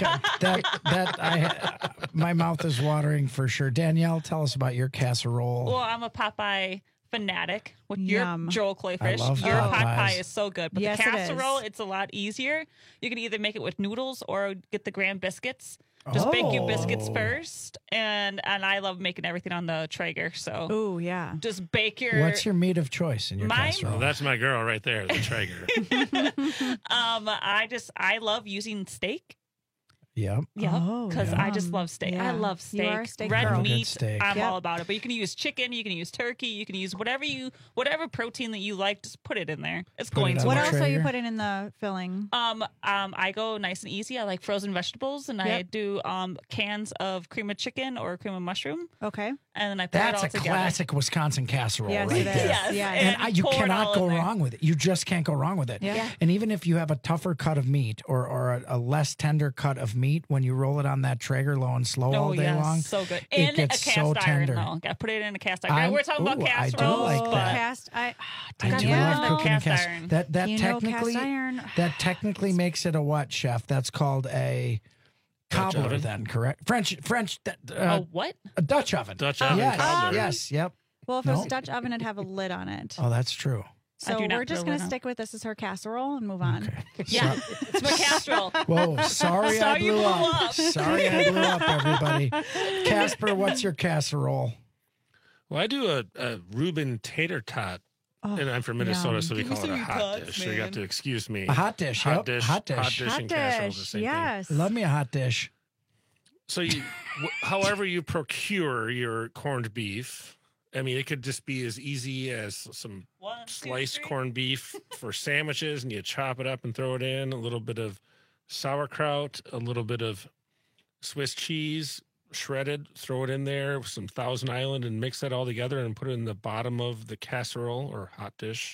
My mouth is watering for sure. Danielle, tell us about your casserole. Well, I'm a Popeye fanatic with Yum. your Joel I Clayfish. love Your Popeyes. pot pie is so good. But Yes, the it casserole, is. it's a lot easier. You can either make it with noodles or get the graham biscuits. Just bake your biscuits first. And I love making everything on the Traeger. So oh yeah. Just bake your What's your meat of choice in your Mine? casserole? Well, that's my girl right there, the Traeger. I love using steak. Yep. Yeah, because I just love steak. Yeah. I love You steak. are a steak Red girl. Good meat. steak. I'm Yep. all about it. But you can use chicken. You can use turkey. You can use whatever protein that you like. Just put it in there. It's Put it going on to What the work. else are you Traeger? putting in the filling? I go nice and easy. I like frozen vegetables, and I Yep. do cans of cream of chicken or cream of mushroom, Okay. and then I put That's it all a together. classic Wisconsin casserole Yes, right it is. there. Yes, Yes. And you pour it cannot all go in there. wrong with it. You just can't go wrong with it. Yeah. And even if you have a tougher cut of meat or a less tender cut of meat, when you roll it on that Traeger low and slow all day long, so good. it In gets a cast so iron, tender. though. Got to put it in a cast iron. We're talking about I do casseroles, like but that. I do Yeah. love cooking in Cast cast. iron. That You know technically cast iron. that technically makes it a what, chef? That's called a cobbler, oven? then, correct? French. what? A Dutch oven. Dutch oven Yes, cobbler. yes, yep. Well, if it No. was Dutch oven, it'd have a lid on it. Oh, that's true. So do not we're put just a going lid to on. stick with this as her casserole and move on. Yeah, it's my casserole. Whoa, sorry I Sorry you blew blew up. up. Sorry I blew up, everybody. Casper, what's your casserole? Well, I do a Reuben tater tot. And I'm from Minnesota, yum. so we Give me call it some a of your hot tots, dish. So you man. got to excuse me. A hot dish, Hot yep. dish. Hot dish. Hot dish Hot and casserole is the dish. same thing. Yes. Love me a hot dish. So you, however you procure your corned beef, I mean, it could just be as easy as some sliced corned beef for sandwiches, and you chop it up and throw it in, a little bit of sauerkraut, a little bit of Swiss cheese, shredded, throw it in there with some Thousand Island and mix that all together and put it in the bottom of the casserole or hot dish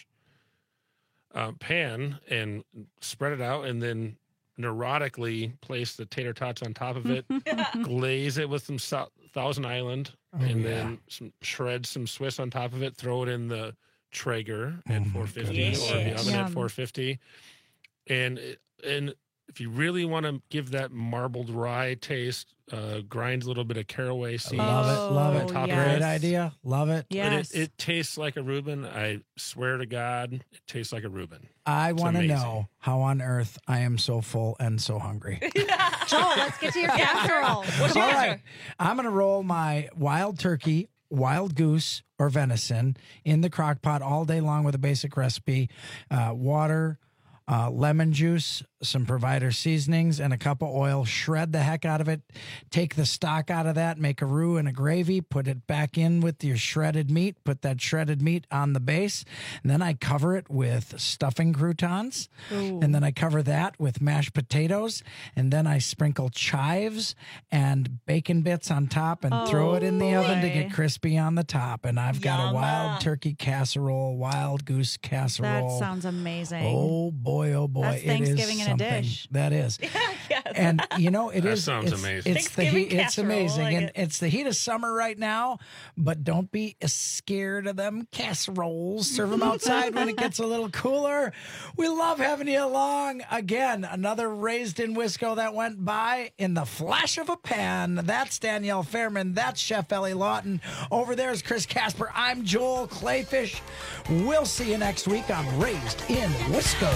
pan and spread it out, and then neurotically place the tater tots on top of it, glaze it with some Thousand Island, and then shred some Swiss on top of it, throw it in the Traeger at 450 or the oven at 450. And if you really want to give that marbled rye taste, grind a little bit of caraway seeds. Love it. on top of Great it. idea. Love it. Yes. But it tastes like a Reuben. I swear to God, it tastes like a Reuben. I It's want to amazing. know how on earth I am so full and so hungry. Joel, let's get to your casserole. What's your All answer? right. I'm going to roll my wild turkey wild goose or venison in the crock pot all day long with a basic recipe, water, lemon juice, some Provider seasonings, and a cup of oil. Shred the heck out of it. Take the stock out of that, make a roux and a gravy, put it back in with your shredded meat, put that shredded meat on the base, and then I cover it with stuffing croutons, and then I cover that with mashed potatoes, and then I sprinkle chives and bacon bits on top and throw it in the oven to get crispy on the top. And I've got a wild turkey casserole, wild goose casserole. That sounds amazing. Oh boy, oh boy. That's Thanksgiving in a dish. That is. Yes. And you know, it That is. sounds amazing. It's the heat. It's casserole, amazing. like And it. it's the heat of summer right now, but don't be scared of them casseroles. Serve them outside when it gets a little cooler. We love having you along. Again, another Raised in Wisco that went by in the flash of a pan. That's Danielle Fairman. That's Chef Ellie Lawton. Over there is Chris Casper. I'm Joel Clayfish. We'll see you next week on Raised in Wisco.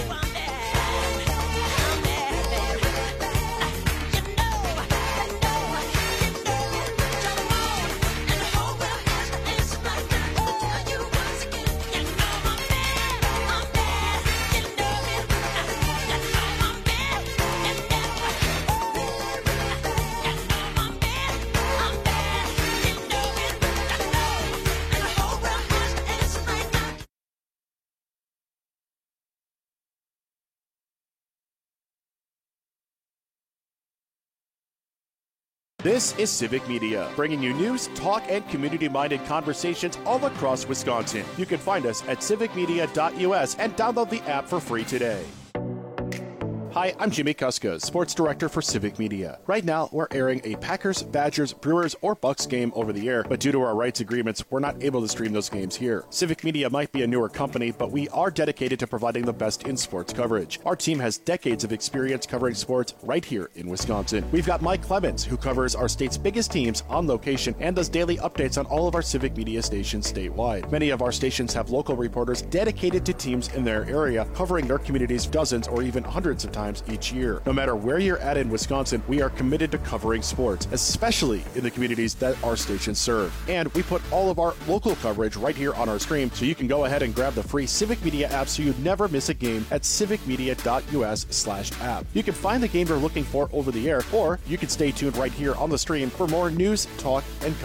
This is Civic Media, bringing you news, talk, and community-minded conversations all across Wisconsin. You can find us at civicmedia.us and download the app for free today. Hi, I'm Jimmy Kuska, Sports Director for Civic Media. Right now, we're airing a Packers, Badgers, Brewers, or Bucks game over the air, but due to our rights agreements, we're not able to stream those games here. Civic Media might be a newer company, but we are dedicated to providing the best in sports coverage. Our team has decades of experience covering sports right here in Wisconsin. We've got Mike Clemens, who covers our state's biggest teams on location and does daily updates on all of our Civic Media stations statewide. Many of our stations have local reporters dedicated to teams in their area, covering their communities dozens or even hundreds of times each year. No matter where you're at in Wisconsin, we are committed to covering sports, especially in the communities that our stations serve. And we put all of our local coverage right here on our stream, so you can go ahead and grab the free Civic Media app so you never miss a game at civicmedia.us/app. You can find the game you're looking for over the air, or you can stay tuned right here on the stream for more news, talk, and